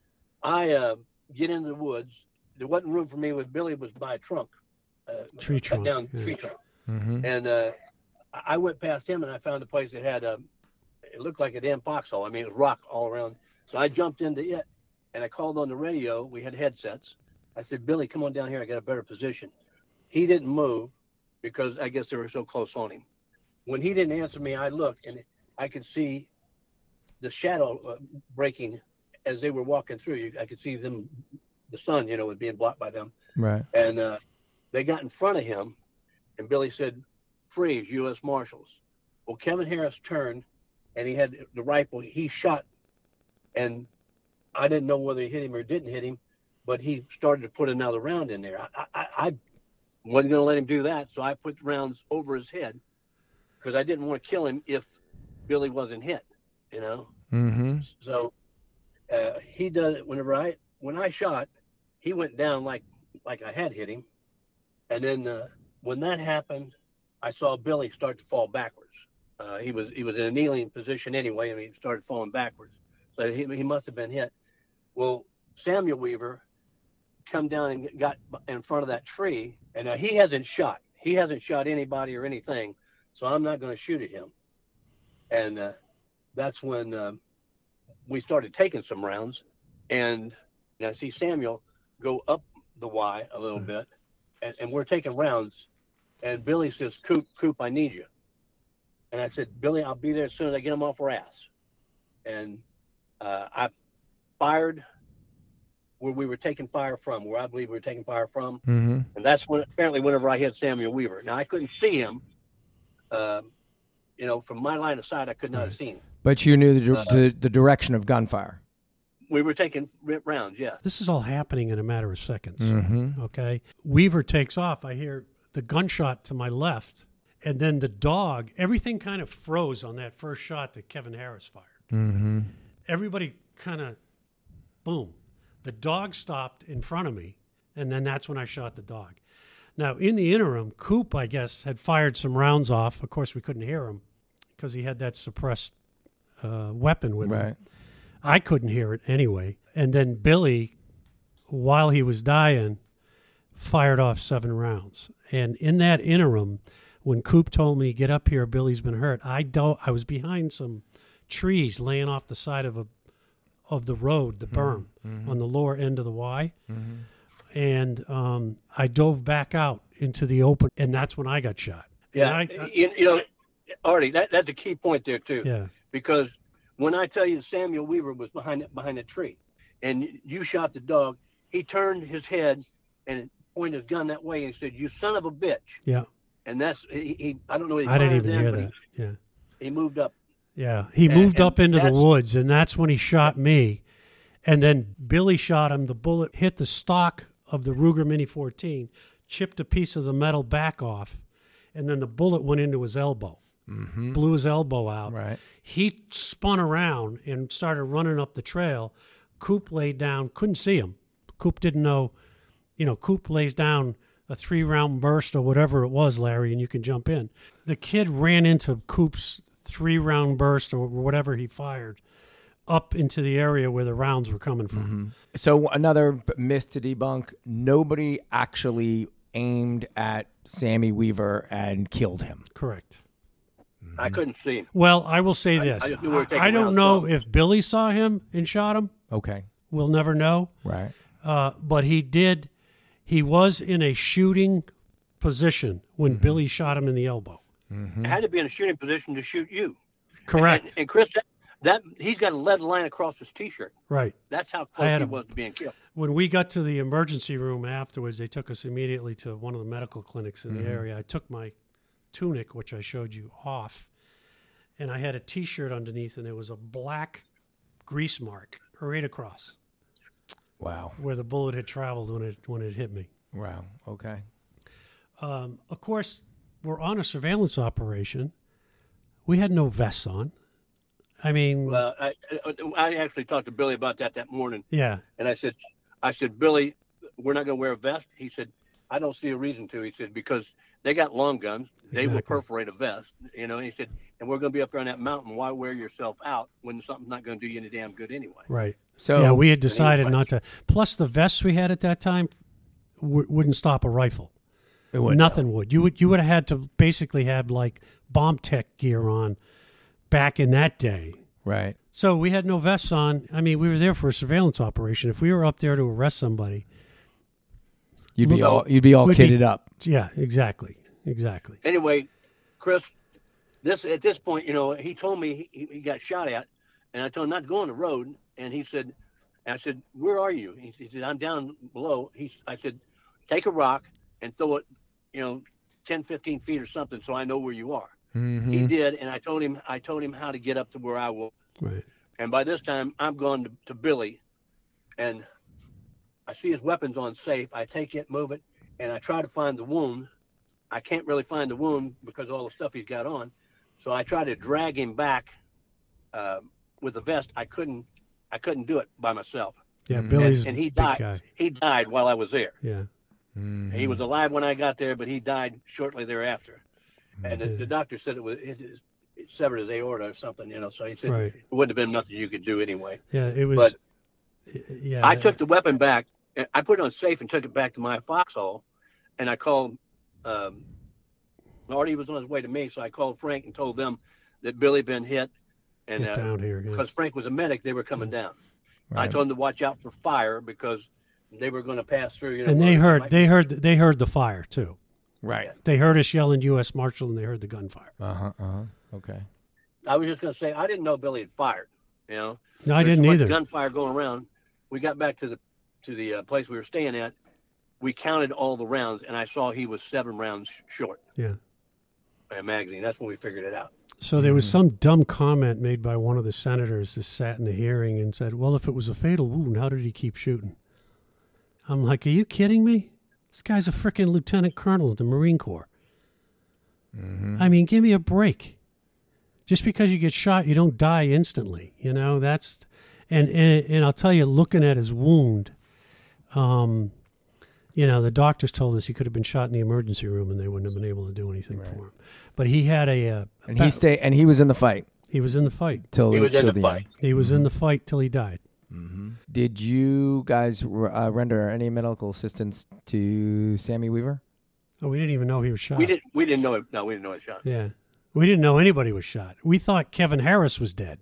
I uh, get into the woods. There wasn't room for me with Billy. Was by a trunk. Uh, tree cut trunk. down yeah. tree trunk. Mm-hmm. And uh, I went past him, and I found a place that had a, it looked like a damn foxhole. I mean, it was rock all around. So I jumped into it, and I called on the radio. We had headsets. I said, Billy, come on down here. I got a better position. He didn't move because I guess they were so close on him. When he didn't answer me, I looked, and I could see the shadow uh, breaking as they were walking through. I could see them, the sun, you know, was being blocked by them. Right. And uh, they got in front of him, and Billy said, freeze, U S Marshals. Well, Kevin Harris turned, and he had the rifle. He shot, and I didn't know whether he hit him or didn't hit him, but he started to put another round in there. I, I, I wasn't going to let him do that, so I put rounds over his head because I didn't want to kill him if Billy wasn't hit, you know? Mm-hmm. So uh, he does it whenever I, when I shot, he went down like, like I had hit him. And then uh, when that happened, I saw Billy start to fall backwards. Uh, he was he was in a kneeling position anyway, and he started falling backwards. So he, he must have been hit. Well, Samuel Weaver come down and got in front of that tree, and uh, he hasn't shot. He hasn't shot anybody or anything, so I'm not going to shoot at him. And uh, that's when uh, we started taking some rounds, and I see Samuel go up the Y a little bit, and, and we're taking rounds, and Billy says, Coop, Coop, I need you. And I said, Billy, I'll be there as soon as I get him off our ass. And uh, I fired where we were taking fire from, where I believe we were taking fire from. Mm-hmm. And that's when, apparently, whenever I hit Samuel Weaver. Now, I couldn't see him. Uh, you know, from my line of sight, I could not right. have seen him. But you knew the, uh, the, the direction of gunfire. We were taking rounds, yeah. This is all happening in a matter of seconds, mm-hmm. okay? Weaver takes off. I hear the gunshot to my left, and then the dog, everything kind of froze on that first shot that Kevin Harris fired. Mm-hmm. Everybody kind of, boom. The dog stopped in front of me, and then that's when I shot the dog. Now, in the interim, Coop, I guess, had fired some rounds off. Of course, we couldn't hear him because he had that suppressed uh, weapon with right. him. I couldn't hear it anyway. And then Billy, while he was dying, fired off seven rounds. And in that interim, when Coop told me, get up here, Billy's been hurt, I don't, I was behind some trees laying off the side of a of the road, the berm, mm-hmm. on the lower end of the Y. Mm-hmm. And um, I dove back out into the open, and that's when I got shot. Yeah, I, I, you, you know, Artie, that, that's a key point there too. Yeah. Because when I tell you Samuel Weaver was behind it, behind the tree, and you shot the dog, he turned his head and pointed his gun that way and said, "You son of a bitch." Yeah. And that's he. he I don't know. He I didn't fired even then, hear but that. He, yeah. he moved up. Yeah. He And- moved and up into the that's- woods, and that's when he shot me. And then Billy shot him. The bullet hit the stock of the Ruger Mini fourteen, chipped a piece of the metal back off, and then the bullet went into his elbow, Mm-hmm. blew his elbow out. Right. He spun around and started running up the trail. Coop laid down, couldn't see him. Coop didn't know, you know, Coop lays down a three-round burst or whatever it was, Larry, and you can jump in. The kid ran into Coop's three-round burst or whatever he fired up into the area where the rounds were coming from. Mm-hmm. So another b- myth to debunk, nobody actually aimed at Sammy Weaver and killed him. Correct. I couldn't see him. Well, I will say I- this. I just knew we were taking I don't rounds know off. if Billy saw him and shot him. Okay. We'll never know. Right. Uh, but he did. He was in a shooting position when Mm-hmm. Billy shot him in the elbow. I had to be in a shooting position to shoot you. Correct. And, and Chris, that, that he's got a lead line across his T-shirt. Right. That's how I close had he a- was to being killed. When we got to the emergency room afterwards, they took us immediately to one of the medical clinics in the area. I took my tunic, which I showed you, off, and I had a T-shirt underneath, and there was a black grease mark right across Wow. where the bullet had traveled when it when it hit me. Wow. Okay. Um, of course, we're on a surveillance operation. We had no vests on. I mean, Well, I, I actually talked to Billy about that that morning, yeah, and I said, I said, Billy, we're not going to wear a vest. He said, I don't see a reason to. He said, because they got long guns. They will Exactly. perforate a vest, you know. And he said, and we're going to be up there on that mountain. Why wear yourself out when something's not going to do you any damn good anyway? right. So yeah, we had decided Anyway. not to. Plus, the vests we had at that time w- wouldn't stop a rifle. it would- Nothing would. You would you would have had to basically have like bomb tech gear on back in that day. Right. So we had no vests on. I mean, we were there for a surveillance operation. If we were up there to arrest somebody, You'd be Well, all you'd be all would be- kitted up. yeah, exactly, exactly. Anyway, Chris, this at this point, you know, he told me he, he got shot at, and I told him not to go on the road. And he said, and I said, where are you? He, he said, I'm down below. He, I said, take a rock and throw it, you know, ten, fifteen feet or something, so I know where you are. Mm-hmm. He did, and I told him, I told him how to get up to where I was. Right. And by this time, I'm gone to, to Billy, and I see his weapons on safe. I take it, move it, and I try to find the wound. I can't really find the wound because of all the stuff he's got on. So I try to drag him back uh, with the vest. I couldn't. I couldn't do it by myself. Yeah, Mhm. Billy's and, and he big died. guy. He died while I was there. Yeah. Mm-hmm. He was alive when I got there, but he died shortly thereafter. And the, Yeah. the doctor said it was it, it severed his aorta or something, you know. So he said Right. it wouldn't have been nothing you could do anyway. Yeah, it was. But yeah, I took the weapon back. and I put it on safe and took it back to my foxhole, and I called. Um, Artie was on his way to me, so I called Frank and told them that Billy been hit, and get uh, down here. Yeah. because Frank was a medic, they were coming down. I Right. told them to watch out for fire because they were going to pass through. You know, And they where- heard, might- they heard, they heard the fire too. Right. They heard us yelling U S Marshal, and they heard the gunfire. Uh huh. Uh huh. Okay. I was just going to say I didn't know Billy had fired. You know, No, I There's didn't so much either. Gunfire going around. We got back to the to the uh, place we were staying at. We counted all the rounds, and I saw he was seven rounds short Yeah. by a magazine. That's when we figured it out. So there was some dumb comment made by one of the senators that sat in the hearing and said, "Well, if it was a fatal wound, how did he keep shooting?" I'm like, "Are you kidding me? This guy's a freaking lieutenant colonel in the Marine Corps. Mm-hmm. I mean, give me a break. Just because you get shot, you don't die instantly. You know, that's, and, and, and I'll tell you, looking at his wound, um, you know, the doctors told us he could have been shot in the emergency room and they wouldn't have been able to do anything Right. for him. But he had a, uh, And he stayed. And he was in the fight he was in the fight. till He was till in the the fight. He was in the fight till he died. Mm-hmm. Did you guys uh, render any medical assistance to Sammy Weaver? Oh, we didn't even know he was shot. We didn't. We didn't know it. No, we didn't know it shot. Yeah. We didn't know anybody was shot. We thought Kevin Harris was dead.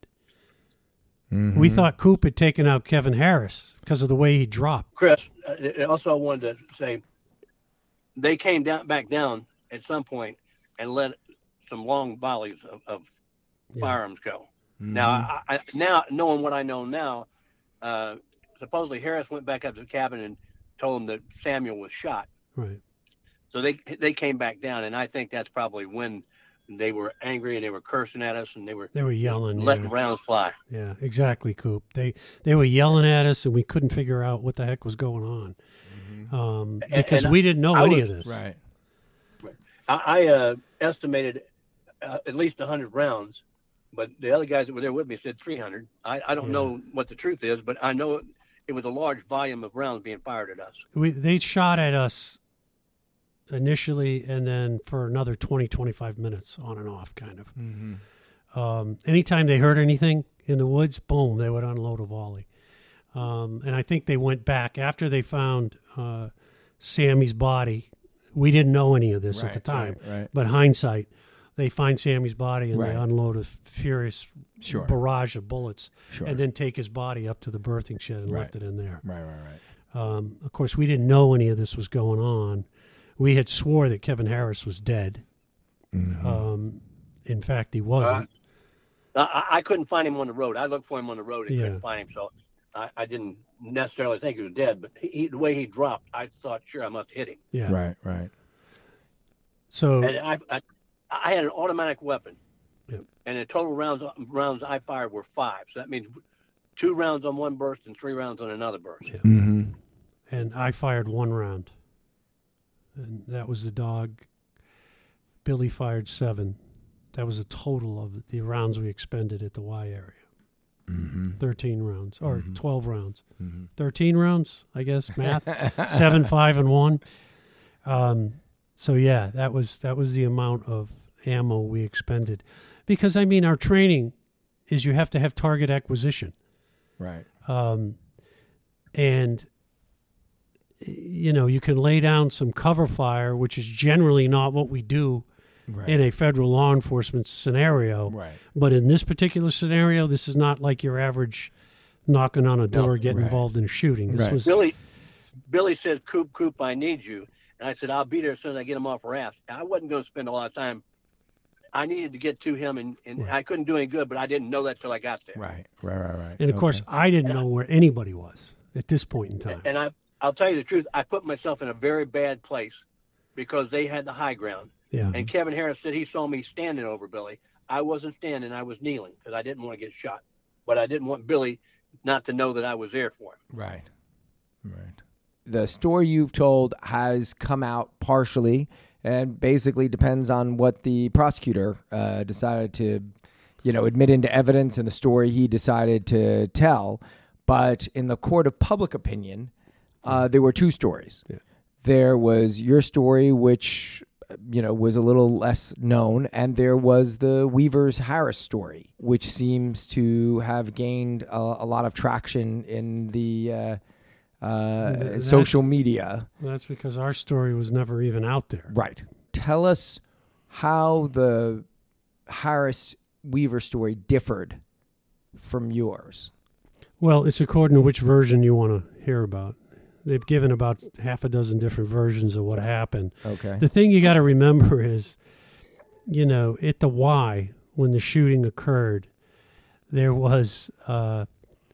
Mm-hmm. We thought Coop had taken out Kevin Harris because of the way he dropped. Chris, uh, also I wanted to say, they came down back down at some point and let some long volleys of, of Yeah. firearms go. Mhm. Now, I, I, now knowing what I know now, uh, supposedly Harris went back up to the cabin and told him that Samuel was shot. Right. So they they came back down, and I think that's probably when they were angry and they were cursing at us and they were They were yelling. letting yeah. rounds fly. Yeah, exactly, Coop. They they were yelling at us, and we couldn't figure out what the heck was going on um, And- because and we didn't know I any was- of this. Right. I, I uh, estimated uh, at least one hundred rounds, but the other guys that were there with me said three hundred. I, I don't Yeah. know what the truth is, but I know it, it was a large volume of rounds being fired at us. We they shot at us initially, and then for another twenty, twenty-five minutes, on and off, kind of. Mm-hmm. Um, anytime they heard anything in the woods, boom, they would unload a volley. Um, and I think they went back after they found uh, Sammy's body. We didn't know any of this at the Right, time, right, right. but hindsight, they find Sammy's body and they Right. unload a furious Sure. barrage of bullets, Sure. and then take his body up to the birthing shed and Right. left it in there. Right, right, right. Um, of course, we didn't know any of this was going on. We had swore that Kevin Harris was dead. Mhm. Um, in fact, he wasn't. I, I couldn't find him on the road. I looked for him on the road and Yeah. couldn't find him, so I, I didn't necessarily think he was dead. But he, he, the way he dropped, I thought, sure, I must have hit him. Yeah. Right, right. So And I, I, I had an automatic weapon, Yep. and the total rounds rounds I fired were five. So that means two rounds on one burst and three rounds on another burst. Yeah. Mm-hmm. and I fired one round, and that was the dog. Billy fired seven. That was the total of the rounds we expended at the Y area. Mm-hmm. Thirteen rounds or Mhm. twelve rounds. Mm-hmm. Thirteen rounds, I guess. Math. Seven, five, and one. Um, so yeah, that was that was the amount of ammo we expended, because I mean our training is you have to have target acquisition. Right. Um, and you know, you can lay down some cover fire, which is generally not what we do Right. in a federal law enforcement scenario. Right. But in this particular scenario, this is not like your average knocking on a door, getting right. involved in a shooting. This Right. was Billy, Billy said, "Coop, Coop, I need you." And I said, "I'll be there as soon as I get him off raft." I wasn't going to spend a lot of time. I needed to get to him, and, and Right. I couldn't do any good, but I didn't know that till I got there. Right. Right. Right. Right. and of course, Okay. I didn't know where anybody was at this point in time. And I, I'll tell you the truth, I put myself in a very bad place because they had the high ground. Yeah. And Kevin Harris said he saw me standing over Billy. I wasn't standing, I was kneeling because I didn't want to get shot. But I didn't want Billy not to know that I was there for him. Right. Right. The story you've told has come out partially and basically depends on what the prosecutor uh, decided to, you know, admit into evidence and the story he decided to tell. But in the court of public opinion, uh, there were two stories. Yeah. There was your story, which, you know, was a little less known, and there was the Weavers Harris story, which seems to have gained a, a lot of traction in the uh, uh, Th- social media. That's because our story was never even out there. Right. Tell us how the Harris Weaver story differed from yours. Well, it's according to which version you want to hear about. They've given about half a dozen different versions of what happened. Okay. The thing you got to remember is, you know, at the Y, when the shooting occurred, there was uh,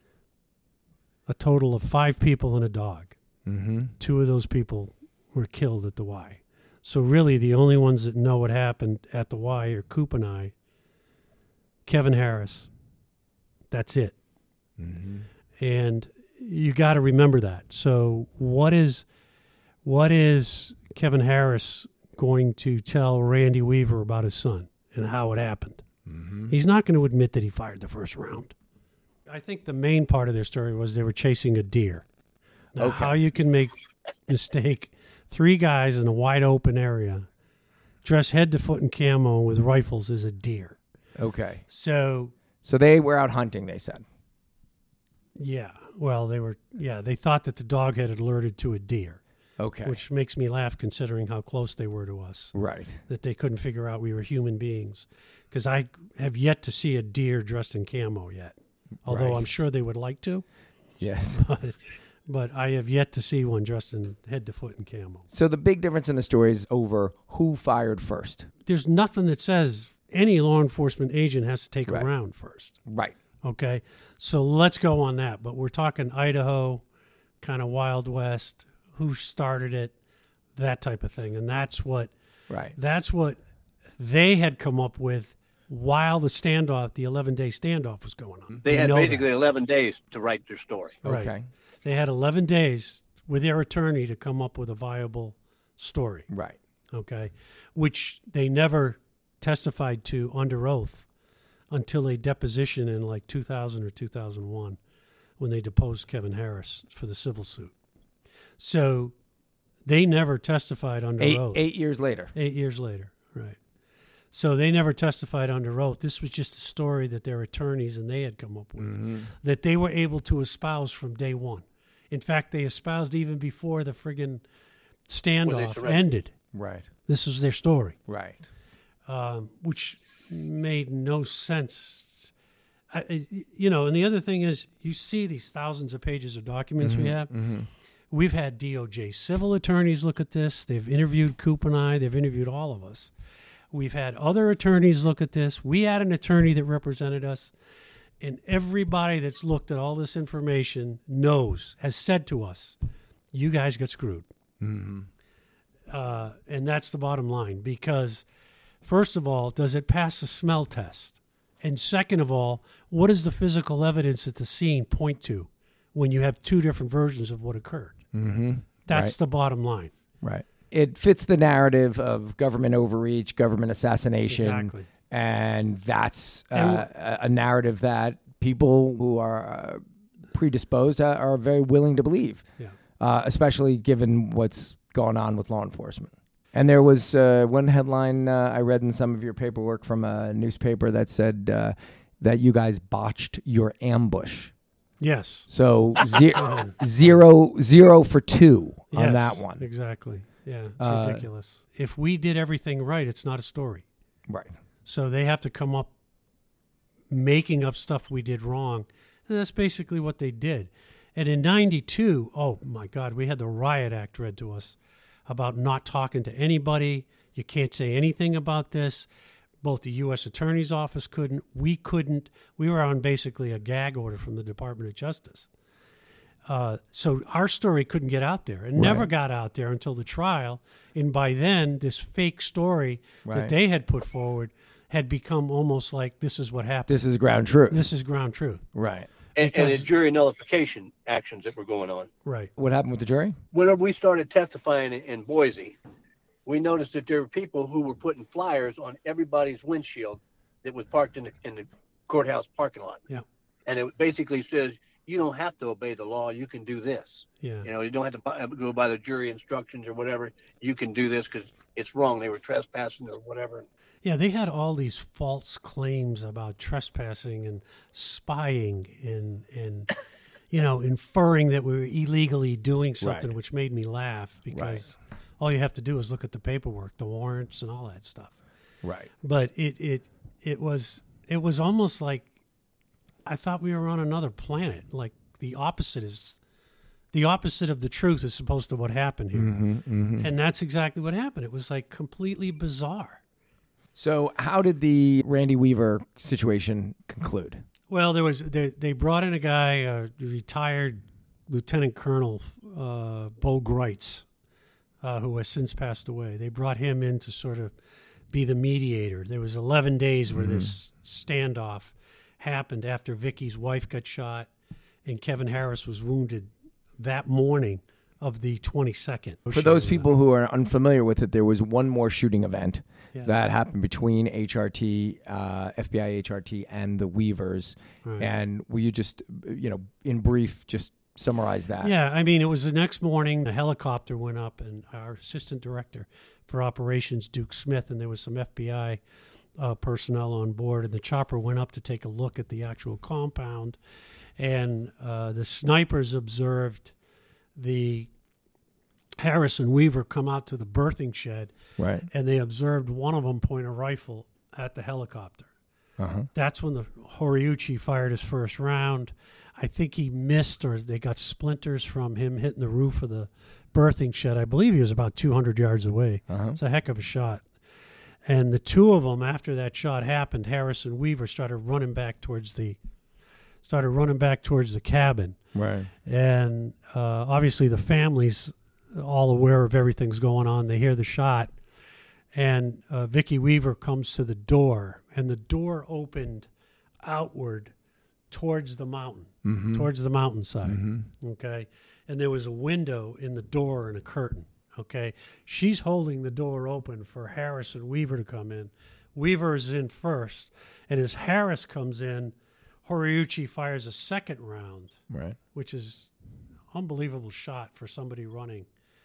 a total of five people and a dog. Mm-hmm. Two of those people were killed at the Y. So really the only ones that know what happened at the Y are Coop and I, Kevin Harris. That's it. Mm-hmm. And you got to remember that. So what is what is Kevin Harris going to tell Randy Weaver about his son and how it happened? Mm-hmm. He's not going to admit that he fired the first round. I think the main part of their story was they were chasing a deer. Now, Okay. how you can make mistake three guys in a wide open area, dressed head to foot in camo with rifles, is a deer. Okay. So So they were out hunting, they said. yeah, well, they were. Yeah, they thought that the dog had alerted to a deer. Okay. Which makes me laugh considering how close they were to us, Right. that they couldn't figure out we were human beings. Because I have yet to see a deer dressed in camo yet, although Right. I'm sure they would like to. Yes. But, but I have yet to see one dressed in head to foot in camo. So the big difference in the story is over who fired first. There's nothing that says any law enforcement agent has to take Right. a round first. Right. Okay, so let's go on that. But we're talking Idaho, kind of Wild West, who started it, that type of thing. And that's what Right. that's what they had come up with while the standoff, the eleven-day standoff was going on. They We had know basically that. eleven days to write their story. Right. Okay. They had eleven days with their attorney to come up with a viable story, Right. okay, which they never testified to under oath until a deposition in like two thousand or two thousand one when they deposed Kevin Harris for the civil suit. So they never testified under Eight, oath. eight years later. Eight years later, right. So they never testified under oath. This was just a story that their attorneys and they had come up with, Mm-hmm. that they were able to espouse from day one. In fact, they espoused even before the friggin' standoff surrendered. ended. Right. This was their story, Right. um, which made no sense. I, I- you know, and the other thing is, you see these thousands of pages of documents we have. We've had D O J civil attorneys look at this. They've interviewed Coop and I. They've interviewed all of us. We've had other attorneys look at this. We had an attorney that represented us. And everybody that's looked at all this information knows, has said to us, you guys got screwed. Mm-hmm. Uh, and that's the bottom line. Because, first of all, does it pass the smell test? And second of all, what does the physical evidence at the scene point to when you have two different versions of what occurred? Mm-hmm. That's Right. the bottom line. Right. It fits the narrative of government overreach, government assassination. Exactly. And that's uh, And- a a narrative that people who are uh, predisposed uh, are very willing to believe, Yeah. uh, especially given what's going on with law enforcement. And there was uh, one headline uh, I read in some of your paperwork from a newspaper that said uh, that you guys botched your ambush. Yes. So ze- zero, zero for two on Yes, that one. Exactly. Yeah, it's Uh, ridiculous. If we did everything right, it's not a story. Right. So they have to come up making up stuff we did wrong. And that's basically what they did. And in ninety-two, oh my God, we had the Riot Act read to us about not talking to anybody. You can't say anything about this. Both the U S Attorney's Office couldn't. We couldn't. We were on basically a gag order from the Department of Justice. Uh, so our story couldn't get out there. It never Right. got out there until the trial. And by then, this fake story Right. that they had put forward had become almost like this is what happened. This is ground truth. This is ground truth. Right. And, and the Because- jury nullification actions that were going on. Right. What happened with the jury? Whenever we started testifying in, in Boise, we noticed that there were people who were putting flyers on everybody's windshield that was parked in the, in the courthouse parking lot. Yeah. And it basically says, you don't have to obey the law. You can do this. Yeah. You know, you don't have to buy, go by the jury instructions or whatever. You can do this because it's wrong. They were trespassing or whatever. Yeah, they had all these false claims about trespassing and spying and and you know inferring that we were illegally doing something, Right. which made me laugh because all you have to do is look at the paperwork, the warrants, and all that stuff. Right. But it it it was it was almost like I thought we were on another planet. Like the opposite is the opposite of the truth is supposed to what happened here, Mm-hmm, and that's exactly what happened. It was like completely bizarre. So how did the Randy Weaver situation conclude? Well, there was they, they brought in a guy, a retired Lieutenant Colonel uh, Bo Greitz, uh, who has since passed away. They brought him in to sort of be the mediator. There was eleven days where this standoff happened after Vicky's wife got shot and Kevin Harris was wounded that morning of the twenty-second. For those people who are unfamiliar with it, there was one more shooting event Yes. that happened between H R T, uh, F B I H R T, and the Weavers. Right. And will you just, you know, in brief, just summarize that? Yeah, I mean, it was the next morning. The helicopter went up, and our assistant director for operations, Duke Smith, and there was some F B I uh, personnel on board, and the chopper went up to take a look at the actual compound, and uh, the snipers observed the Harris and Weaver come out to the birthing shed, Right. and they observed one of them point a rifle at the helicopter. Uh-huh. That's when the Horiuchi fired his first round. I think he missed, or they got splinters from him hitting the roof of the birthing shed. I believe he was about two hundred yards away. Uh-huh. It's a heck of a shot. And the two of them, after that shot happened, Harris and Weaver started running back towards the started running back towards the cabin. Right. And uh, obviously the family's all aware of everything's going on. They hear the shot, and uh, Vicky Weaver comes to the door, and the door opened outward towards the mountain, mm-hmm. towards the mountainside. Mm-hmm. Okay, and there was a window in the door and a curtain. Okay, she's holding the door open for Harris and Weaver to come in. Weaver is in first, and as Harris comes in, Horiuchi fires a second round, right, which is unbelievable shot for somebody running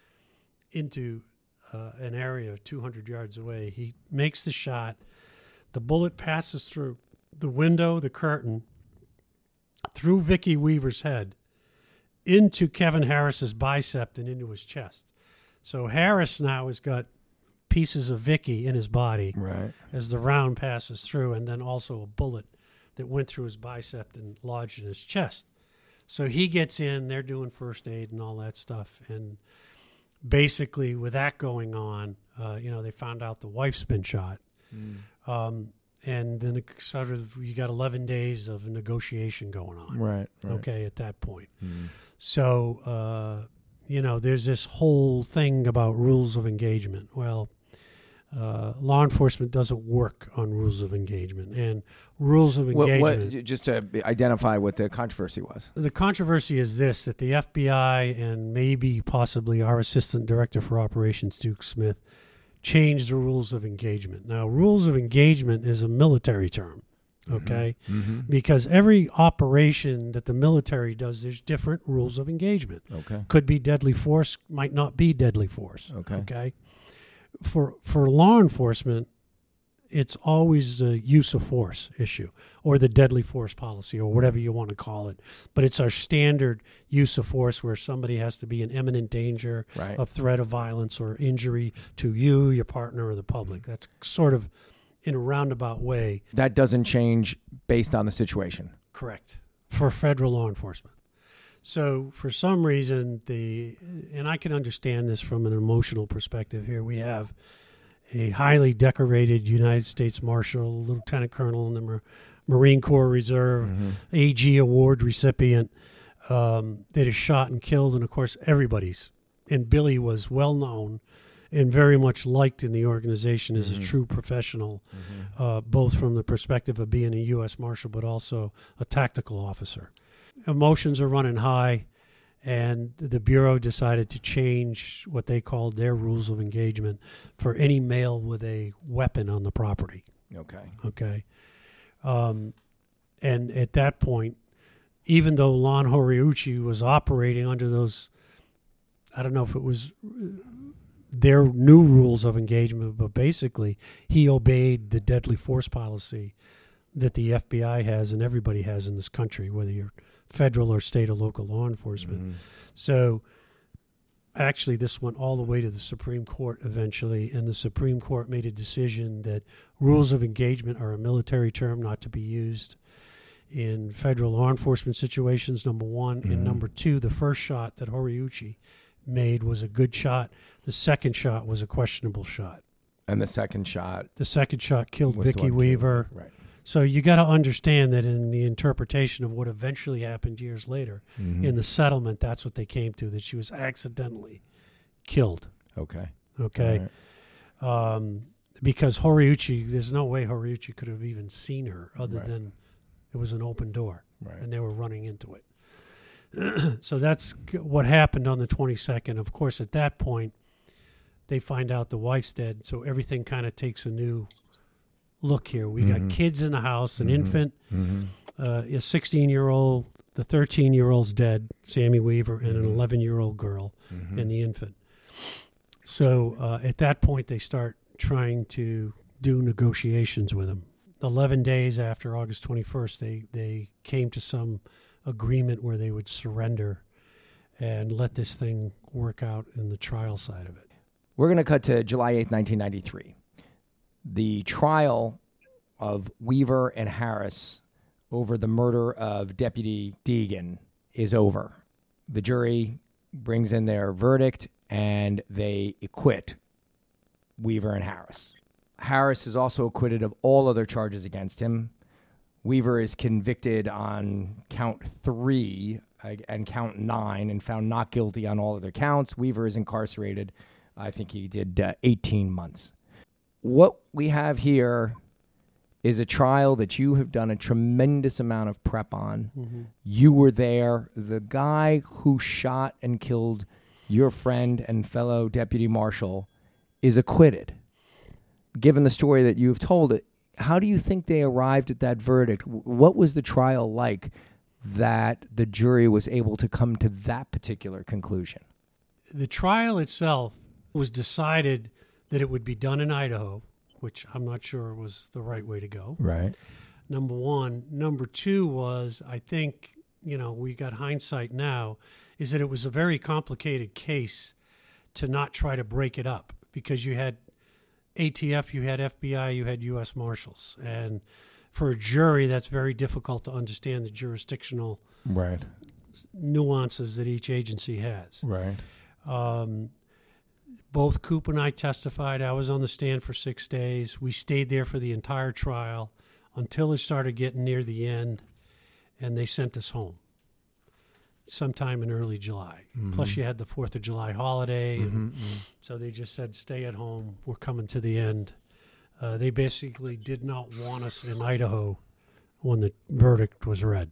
into uh, an area two hundred yards away. He makes the shot. The bullet passes through the window, the curtain, through Vicky Weaver's head, into Kevin Harris's bicep and into his chest. So Harris now has got pieces of Vicky in his body right, as the round passes through, and then also a bullet that went through his bicep and lodged in his chest. So he gets in, they're doing first aid and all that stuff. And basically with that going on, uh, you know, they found out the wife's been shot. Mm. Um, and then it sort of, you got eleven days of negotiation going on. Right. right. Okay, at that point. Mm. So, uh, you know, there's this whole thing about rules of engagement. Well, Uh, law enforcement doesn't work on rules of engagement, and rules of engagement. What, what, just to identify what the controversy was. The controversy is this: that the F B I and maybe possibly our Assistant Director for Operations, Duke Smith, changed the rules of engagement. Now, rules of engagement is a military term, okay? Mm-hmm. Because every operation that the military does, there's different rules of engagement. Okay. Could be deadly force, might not be deadly force. Okay. Okay. For for law enforcement, it's always the use of force issue or the deadly force policy or whatever you want to call it. But it's our standard use of force where somebody has to be in imminent danger right. of threat of violence or injury to you, your partner, or the public. That's sort of in a roundabout way. That doesn't change based on the situation. Correct. For federal law enforcement. So for some reason, the and I can understand this from an emotional perspective here, we have a highly decorated United States Marshal, Lieutenant Colonel in the Mar- Marine Corps Reserve, mm-hmm. A G Award recipient um, that is shot and killed. And, of course, everybody's. And Billy was well known and very much liked in the organization as mm-hmm. a true professional, mm-hmm. uh, both from the perspective of being a U S Marshal but also a tactical officer. Emotions are running high, and the Bureau decided to change what they called their rules of engagement for any male with a weapon on the property. Okay. Okay. Um, and at that point, even though Lon Horiuchi was operating under those, I don't know if it was their new rules of engagement, but basically he obeyed the deadly force policy that the F B I has and everybody has in this country, whether you're federal or state or local law enforcement. Mm-hmm. So actually this went all the way to the Supreme Court eventually, and the Supreme Court made a decision that rules of engagement are a military term not to be used in federal law enforcement situations, number one. Mm-hmm. And number two, the first shot that Horiuchi made was a good shot. The second shot was a questionable shot. And the second shot? The second shot killed Vicky Weaver. Killed. Right. So you got to understand that in the interpretation of what eventually happened years later, mm-hmm. in the settlement, that's what they came to, that she was accidentally killed. Okay. Okay. Right. Um, because Horiuchi, there's no way Horiuchi could have even seen her other right. than it was an open door, right. and they were running into it. So that's what happened on the twenty-second. Of course, at that point, they find out the wife's dead, so everything kind of takes a new look here. We mm-hmm. got kids in the house, an mm-hmm. infant, mm-hmm. Uh, a sixteen-year-old, the thirteen-year-old's dead, Sammy Weaver, and mm-hmm. an eleven-year-old girl, mm-hmm. and the infant. So uh, at that point, they start trying to do negotiations with him. eleven days after August twenty-first, they, they came to some agreement where they would surrender and let this thing work out in the trial side of it. We're going to cut to July eighth, nineteen ninety-three. The trial of Weaver and Harris over the murder of Deputy Deegan is over. The jury brings in their verdict and they acquit Weaver and Harris. Harris is also acquitted of all other charges against him. Weaver is convicted on count three uh, and count nine and found not guilty on all other counts. Weaver is incarcerated. I think he did uh, eighteen months. What we have here is a trial that you have done a tremendous amount of prep on. Mm-hmm. You were there. The guy who shot and killed your friend and fellow deputy marshal is acquitted. Given the story that you've told, how do you think they arrived at that verdict? What was the trial like that the jury was able to come to that particular conclusion? The trial itself was decided that it would be done in Idaho, which I'm not sure was the right way to go. Right. Number one. Number two was, I think, you know, we got hindsight now, is that it was a very complicated case to not try to break it up because you had A T F, you had F B I, you had U S Marshals. And for a jury, that's very difficult to understand the jurisdictional right. nuances that each agency has. Right. Um, both Coop and I testified. I was on the stand for six days. We stayed there for the entire trial until it started getting near the end, and they sent us home sometime in early July. Mm-hmm. Plus, you had the fourth of July holiday, mm-hmm, and mm-hmm. so they just said, stay at home. We're coming to the end. Uh, they basically did not want us in Idaho when the verdict was read.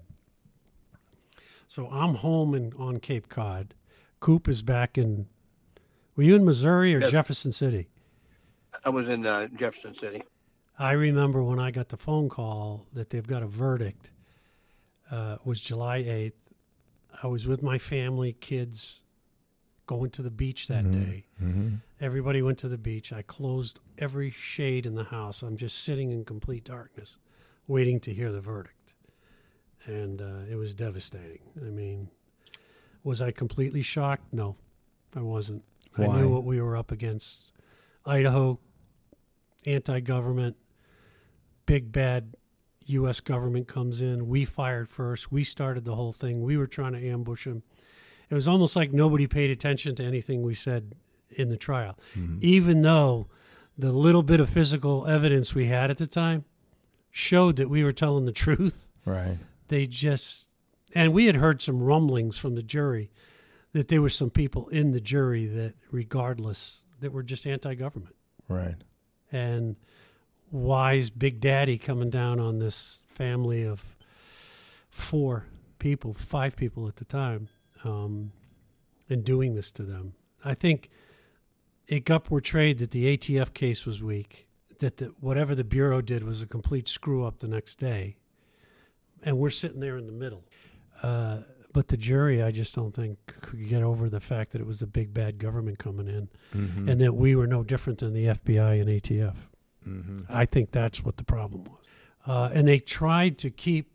So I'm home in, on Cape Cod. Coop is back in, were you in Missouri or yes. Jefferson City? I was in uh, Jefferson City. I remember when I got the phone call that they've got a verdict. Uh, it was July eighth. I was with my family, kids, going to the beach that mm-hmm. day. Mm-hmm. Everybody went to the beach. I closed every shade in the house. I'm just sitting in complete darkness, waiting to hear the verdict. And uh, it was devastating. I mean, was I completely shocked? No, I wasn't. Why? I knew what we were up against. Idaho, anti-government, big bad U S government comes in. We fired first. We started the whole thing. We were trying to ambush them. It was almost like nobody paid attention to anything we said in the trial, mm-hmm. even though the little bit of physical evidence we had at the time showed that we were telling the truth. Right. They just, and we had heard some rumblings from the jury that there were some people in the jury that, regardless, that were just anti-government. Right. And wise Big Daddy coming down on this family of four people, five people at the time, um, and doing this to them. I think it got portrayed that the A T F case was weak, that the, whatever the Bureau did was a complete screw-up the next day, and we're sitting there in the middle. Uh, but the jury, I just don't think, could get over the fact that it was the big bad government coming in, mm-hmm. and that we were no different than the F B I and A T F. Mm-hmm. I think that's what the problem was. Uh, and they tried to keep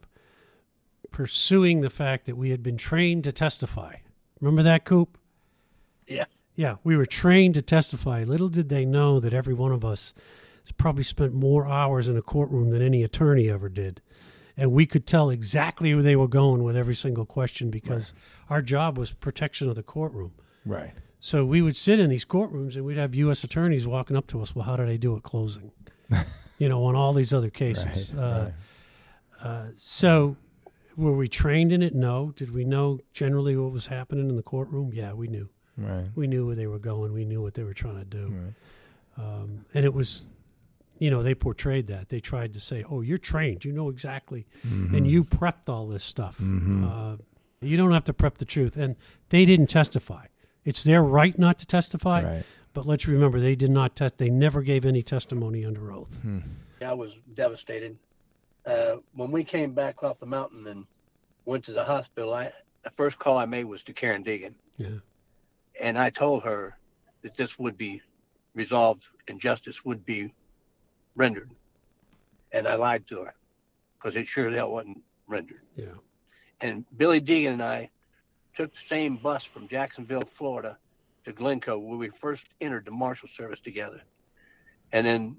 pursuing the fact that we had been trained to testify. Remember that, Coop? Yeah. Yeah, we were trained to testify. Little did they know that every one of us has probably spent more hours in a courtroom than any attorney ever did. And we could tell exactly where they were going with every single question because right. our job was protection of the courtroom. Right. So we would sit in these courtrooms and we'd have U S attorneys walking up to us. Well, how did I do at closing? You know, on all these other cases. Right, uh, right. Uh, so were we trained in it? No. Did we know generally what was happening in the courtroom? Yeah, we knew. Right. We knew where they were going. We knew what they were trying to do. Right. Um, and it was, you know, they portrayed that. They tried to say, oh, you're trained. You know exactly. Mm-hmm. And you prepped all this stuff. Mm-hmm. Uh, you don't have to prep the truth. And they didn't testify. It's their right not to testify. Right. But let's remember, they did not test. They never gave any testimony under oath. Hmm. I was devastated. Uh, when we came back off the mountain and went to the hospital, I the first call I made was to Karen Deegan. Yeah. And I told her that this would be resolved and justice would be rendered. And I lied to her because it sure hell wasn't rendered. Yeah. And Billy Deegan and I took the same bus from Jacksonville, Florida to Glencoe, where we first entered the Marshal Service together. And then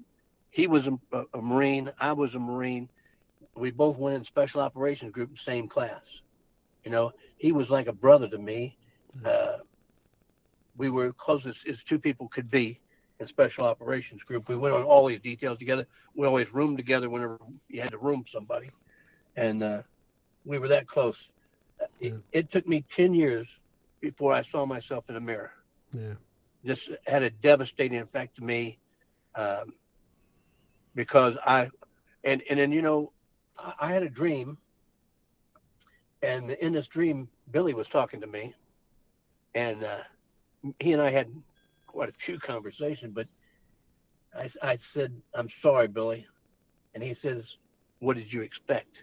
he was a, a, a Marine. I was a Marine. We both went in special operations group, same class. You know, he was like a brother to me. Uh, we were close as, as two people could be in special operations group. We went on all these details together. We always roomed together whenever you had to room somebody. And uh, we were that close. Yeah. It, it took me ten years before I saw myself in a mirror. Yeah. This had a devastating effect to me um, because I, and, and then, you know, I, I had a dream. And in this dream, Billy was talking to me. And uh, he and I had quite a few conversations, but I, I said, I'm sorry, Billy. And he says, what did you expect?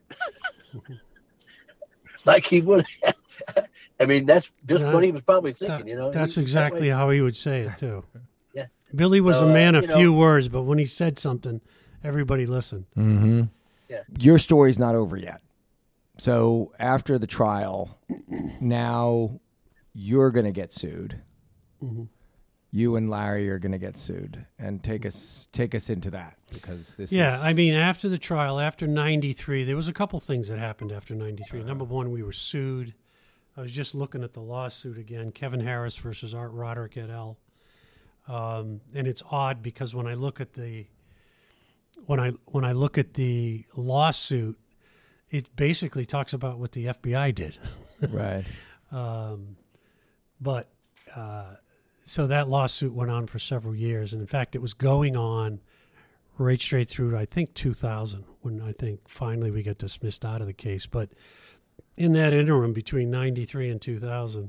Like he would. I mean, that's just Yeah, what he was probably thinking, that, you know. That's he, exactly that how he would say it, too. Yeah. Billy was So, a man uh, of you few know, words, but when he said something, everybody listened. Mm-hmm. Yeah. Your story's not over yet. So after the trial, now you're going to get sued. Mm-hmm. You and Larry are going to get sued, and take us take us into that, because this Yeah, is... I mean, after the trial, after ninety-three, there was a couple things that happened after ninety-three. Number one, we were sued. I was just looking at the lawsuit again, Kevin Harris versus Art Roderick et al. Um, and it's odd because when I look at the when I when I look at the lawsuit, it basically talks about what the F B I did. Right. Um, but uh, so that lawsuit went on for several years, and in fact, it was going on right straight through, I think, two thousand, when I think finally we got dismissed out of the case. But in that interim between ninety-three and two thousand,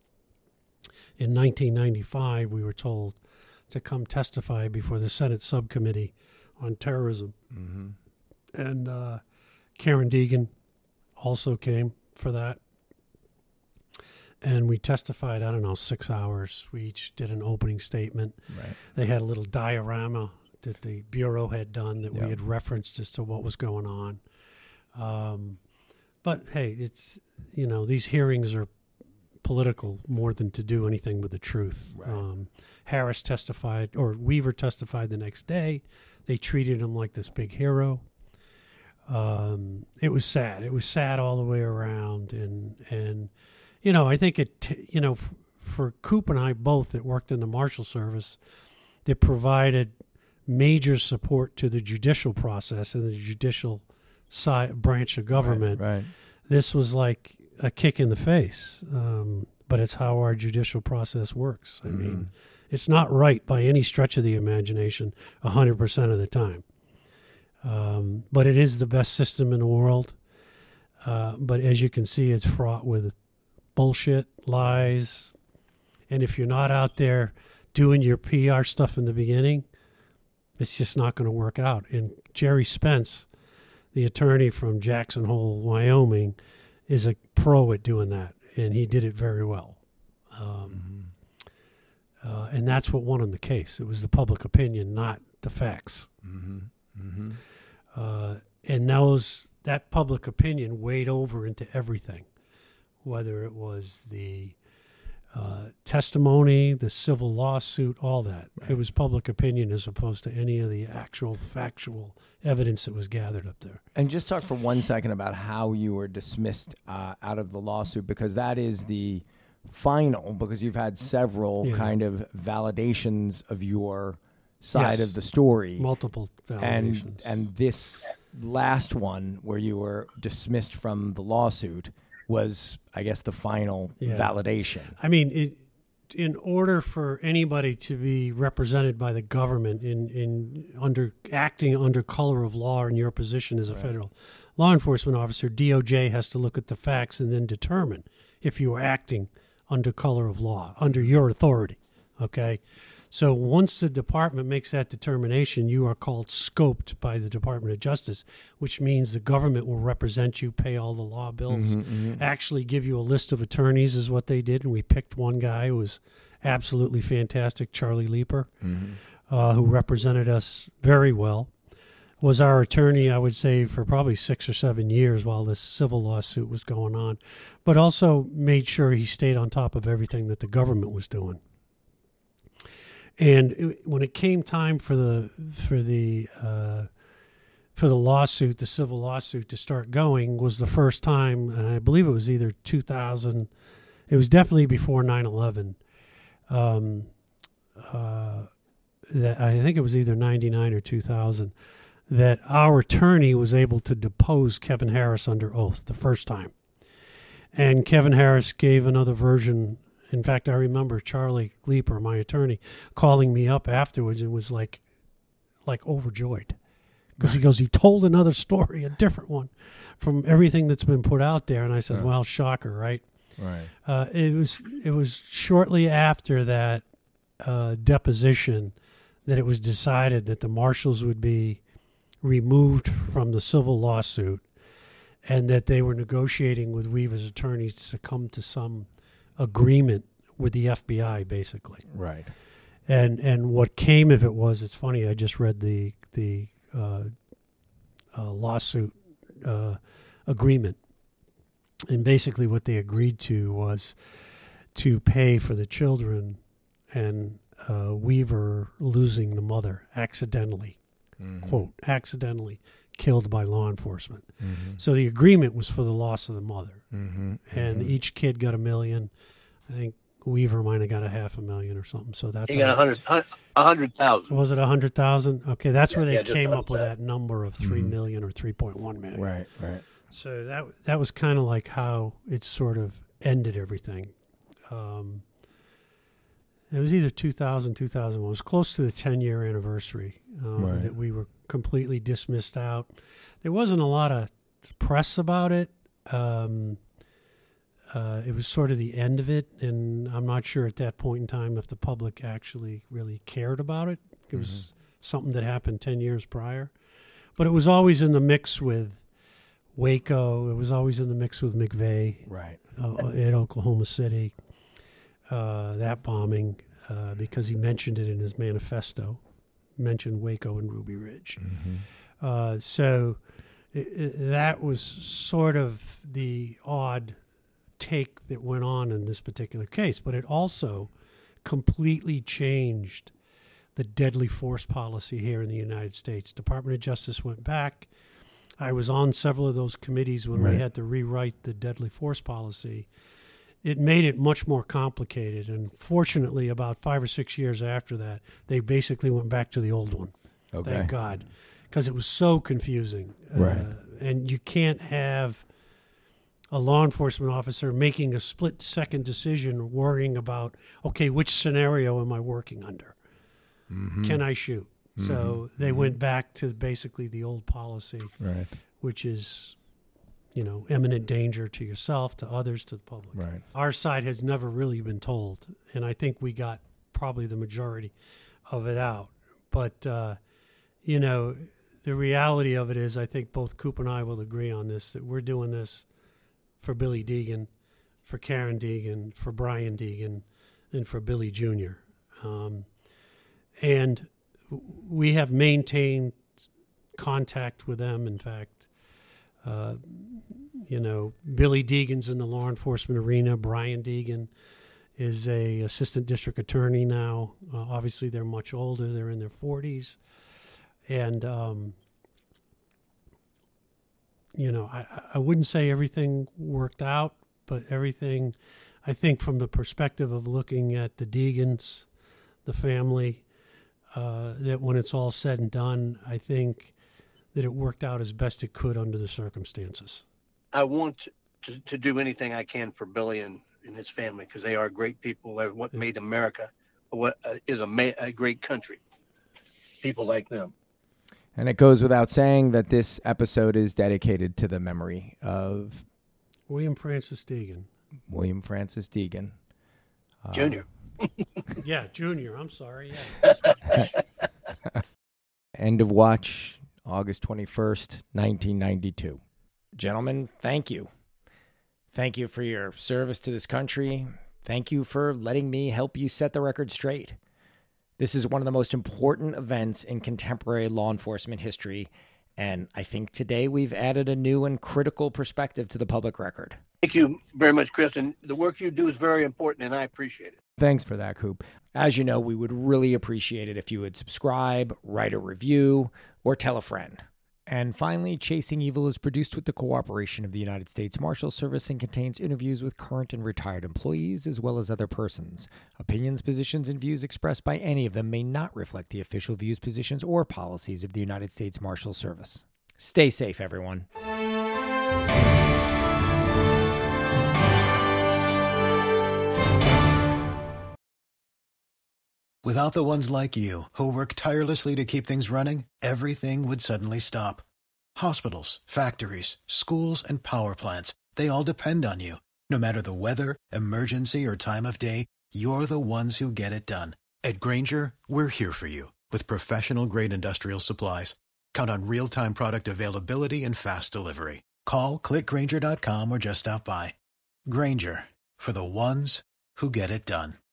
in nineteen ninety-five, we were told to come testify before the Senate Subcommittee on Terrorism. Mm-hmm. And uh, Karen Deegan also came for that. And we testified, I don't know, six hours. We each did an opening statement. Right. They had a little diorama that the Bureau had done that Yeah. we had referenced as to what was going on. Um, but, hey, it's, you know, these hearings are political more than to do anything with the truth. Right. Um, Harris testified, or Weaver testified the next day. They treated him like this big hero. Um, it was sad. It was sad all the way around. And, and you know, I think it, t- you know, f- for Coop and I both that worked in the Marshal Service, that provided major support to the judicial process and the judicial side, branch of government. Right, right. This was like a kick in the face. Um, but it's how our judicial process works. I Mm-hmm. mean, it's not right by any stretch of the imagination one hundred percent of the time. Um, but it is the best system in the world. Uh, but as you can see, it's fraught with bullshit, lies. And if you're not out there doing your P R stuff in the beginning, it's just not going to work out. And Jerry Spence, the attorney from Jackson Hole, Wyoming, is a pro at doing that. And he did it very well. Um, mm-hmm. uh, and that's what won him the case. It was the public opinion, not the facts. Mm-hmm. Mm-hmm. Uh, and those that public opinion weighed over into everything, whether it was the uh, testimony, the civil lawsuit, all that. Right. It was public opinion as opposed to any of the actual factual evidence that was gathered up there. And just talk for one second about how you were dismissed uh, out of the lawsuit, because that is the final, because you've had several yeah. kind of validations of your side yes. of the story. Multiple validations. And, and this last one where you were dismissed from the lawsuit was, I guess, the final yeah. validation. I mean, it, in order for anybody to be represented by the government in, in under acting under color of law in your position as a right. federal law enforcement officer, D O J has to look at the facts and then determine if you are acting under color of law, under your authority, okay? So once the department makes that determination, you are called scoped by the Department of Justice, which means the government will represent you, pay all the law bills, mm-hmm, mm-hmm. actually give you a list of attorneys is what they did. And we picked one guy who was absolutely fantastic, Charlie Leeper, mm-hmm. uh, who represented us very well. Was our attorney, I would say, for probably six or seven years while this civil lawsuit was going on, but also made sure he stayed on top of everything that the government was doing. And it, when it came time for the for the uh, for the lawsuit, the civil lawsuit to start going, was the first time, and I believe it was either two thousand. It was definitely before nine eleven. Um, uh, that I think it was either ninety-nine or two thousand. That our attorney was able to depose Kevin Harris under oath the first time. And Kevin Harris gave another version. In fact, I remember Charlie Leeper, my attorney, calling me up afterwards and was like, like overjoyed. Because he goes, he told another story, a different one, from everything that's been put out there. And I said, Yeah. well, shocker, right? Right. Uh, it was it was shortly after that uh, deposition that it was decided that the marshals would be removed from the civil lawsuit, and that they were negotiating with Weaver's attorneys to come to some agreement with the F B I, basically. Right. And and what came of it was, it's funny, I just read the the uh, uh, lawsuit uh, agreement, and basically what they agreed to was to pay for the children and uh, Weaver losing the mother accidentally, Mm-hmm. quote, accidentally killed by law enforcement. Mm-hmm. So the agreement was for the loss of the mother. Mm-hmm. And Mm-hmm. each kid got a million. I think Weaver might have got a half a million or something. So that's He got a hundred, a hundred thousand. was it a hundred thousand? Okay, that's where Yeah, they yeah, just came under up with that. that number of three Mhm. million or three point one million. Right. Right. So that that was kind of like how it sort of ended everything. Um, it was either two thousand, two thousand one. It was close to the ten-year anniversary um, Right. that we were completely dismissed out. There wasn't a lot of press about it. Um, uh, it was sort of the end of it, and I'm not sure at that point in time if the public actually really cared about it. It was something that happened ten years prior. But it was always in the mix with Waco. It was always in the mix with McVeigh Right. uh, at Oklahoma City, uh, that bombing, uh, because he mentioned it in his manifesto, mentioned Waco and Ruby Ridge. Mm-hmm. Uh, so it, it, that was sort of the odd take that went on in this particular case, but it also completely changed the deadly force policy here in the United States. Department of Justice went back. I was on several of those committees when Right. we had to rewrite the deadly force policy. It made it much more complicated, and fortunately, about five or six years after that, they basically went back to the old one. Okay. Thank God, because it was so confusing. Right. Uh, and you can't have a law enforcement officer making a split-second decision worrying about, okay, which scenario am I working under? Mm-hmm. Can I shoot? So they Mhm. went back to basically the old policy, Right. which is, you know, imminent danger to yourself, to others, to the public. Right. Our side has never really been told, and I think we got probably the majority of it out. But, uh, you know, the reality of it is, I think both Coop and I will agree on this, that we're doing this for Billy Deegan, for Karen Deegan, for Brian Deegan, and for Billy Junior Um, and we have maintained contact with them. In fact, uh, you know, Billy Deegan's in the law enforcement arena. Brian Deegan is a assistant district attorney now. Uh, obviously, they're much older. They're in their forties. And, um, you know, I, I wouldn't say everything worked out, but everything, I think from the perspective of looking at the Deegans, the family, uh, that when it's all said and done, I think that it worked out as best it could under the circumstances. I want to, to do anything I can for Billy and, and his family, because they are great people. They're what made America what uh, is a, ma- a great country. People like them. And it goes without saying that this episode is dedicated to the memory of William Francis Deegan. William Francis Deegan. Uh, Junior. Yeah, Junior. I'm sorry. Yeah. End of watch, August twenty-first, nineteen ninety-two. Gentlemen, thank you. Thank you for your service to this country. Thank you for letting me help you set the record straight. This is one of the most important events in contemporary law enforcement history, and I think today we've added a new and critical perspective to the public record. Thank you very much, Chris. And the work you do is very important, and I appreciate it. Thanks for that, Coop. As you know, we would really appreciate it if you would subscribe, write a review, or tell a friend. And finally, Chasing Evil is produced with the cooperation of the United States Marshal Service and contains interviews with current and retired employees as well as other persons. Opinions, positions, and views expressed by any of them may not reflect the official views, positions, or policies of the United States Marshal Service. Stay safe, everyone. Without the ones like you, who work tirelessly to keep things running, everything would suddenly stop. Hospitals, factories, schools, and power plants, they all depend on you. No matter the weather, emergency, or time of day, you're the ones who get it done. At Grainger, we're here for you with professional-grade industrial supplies. Count on real-time product availability and fast delivery. Call, click Grainger dot com, or just stop by. Grainger, for the ones who get it done.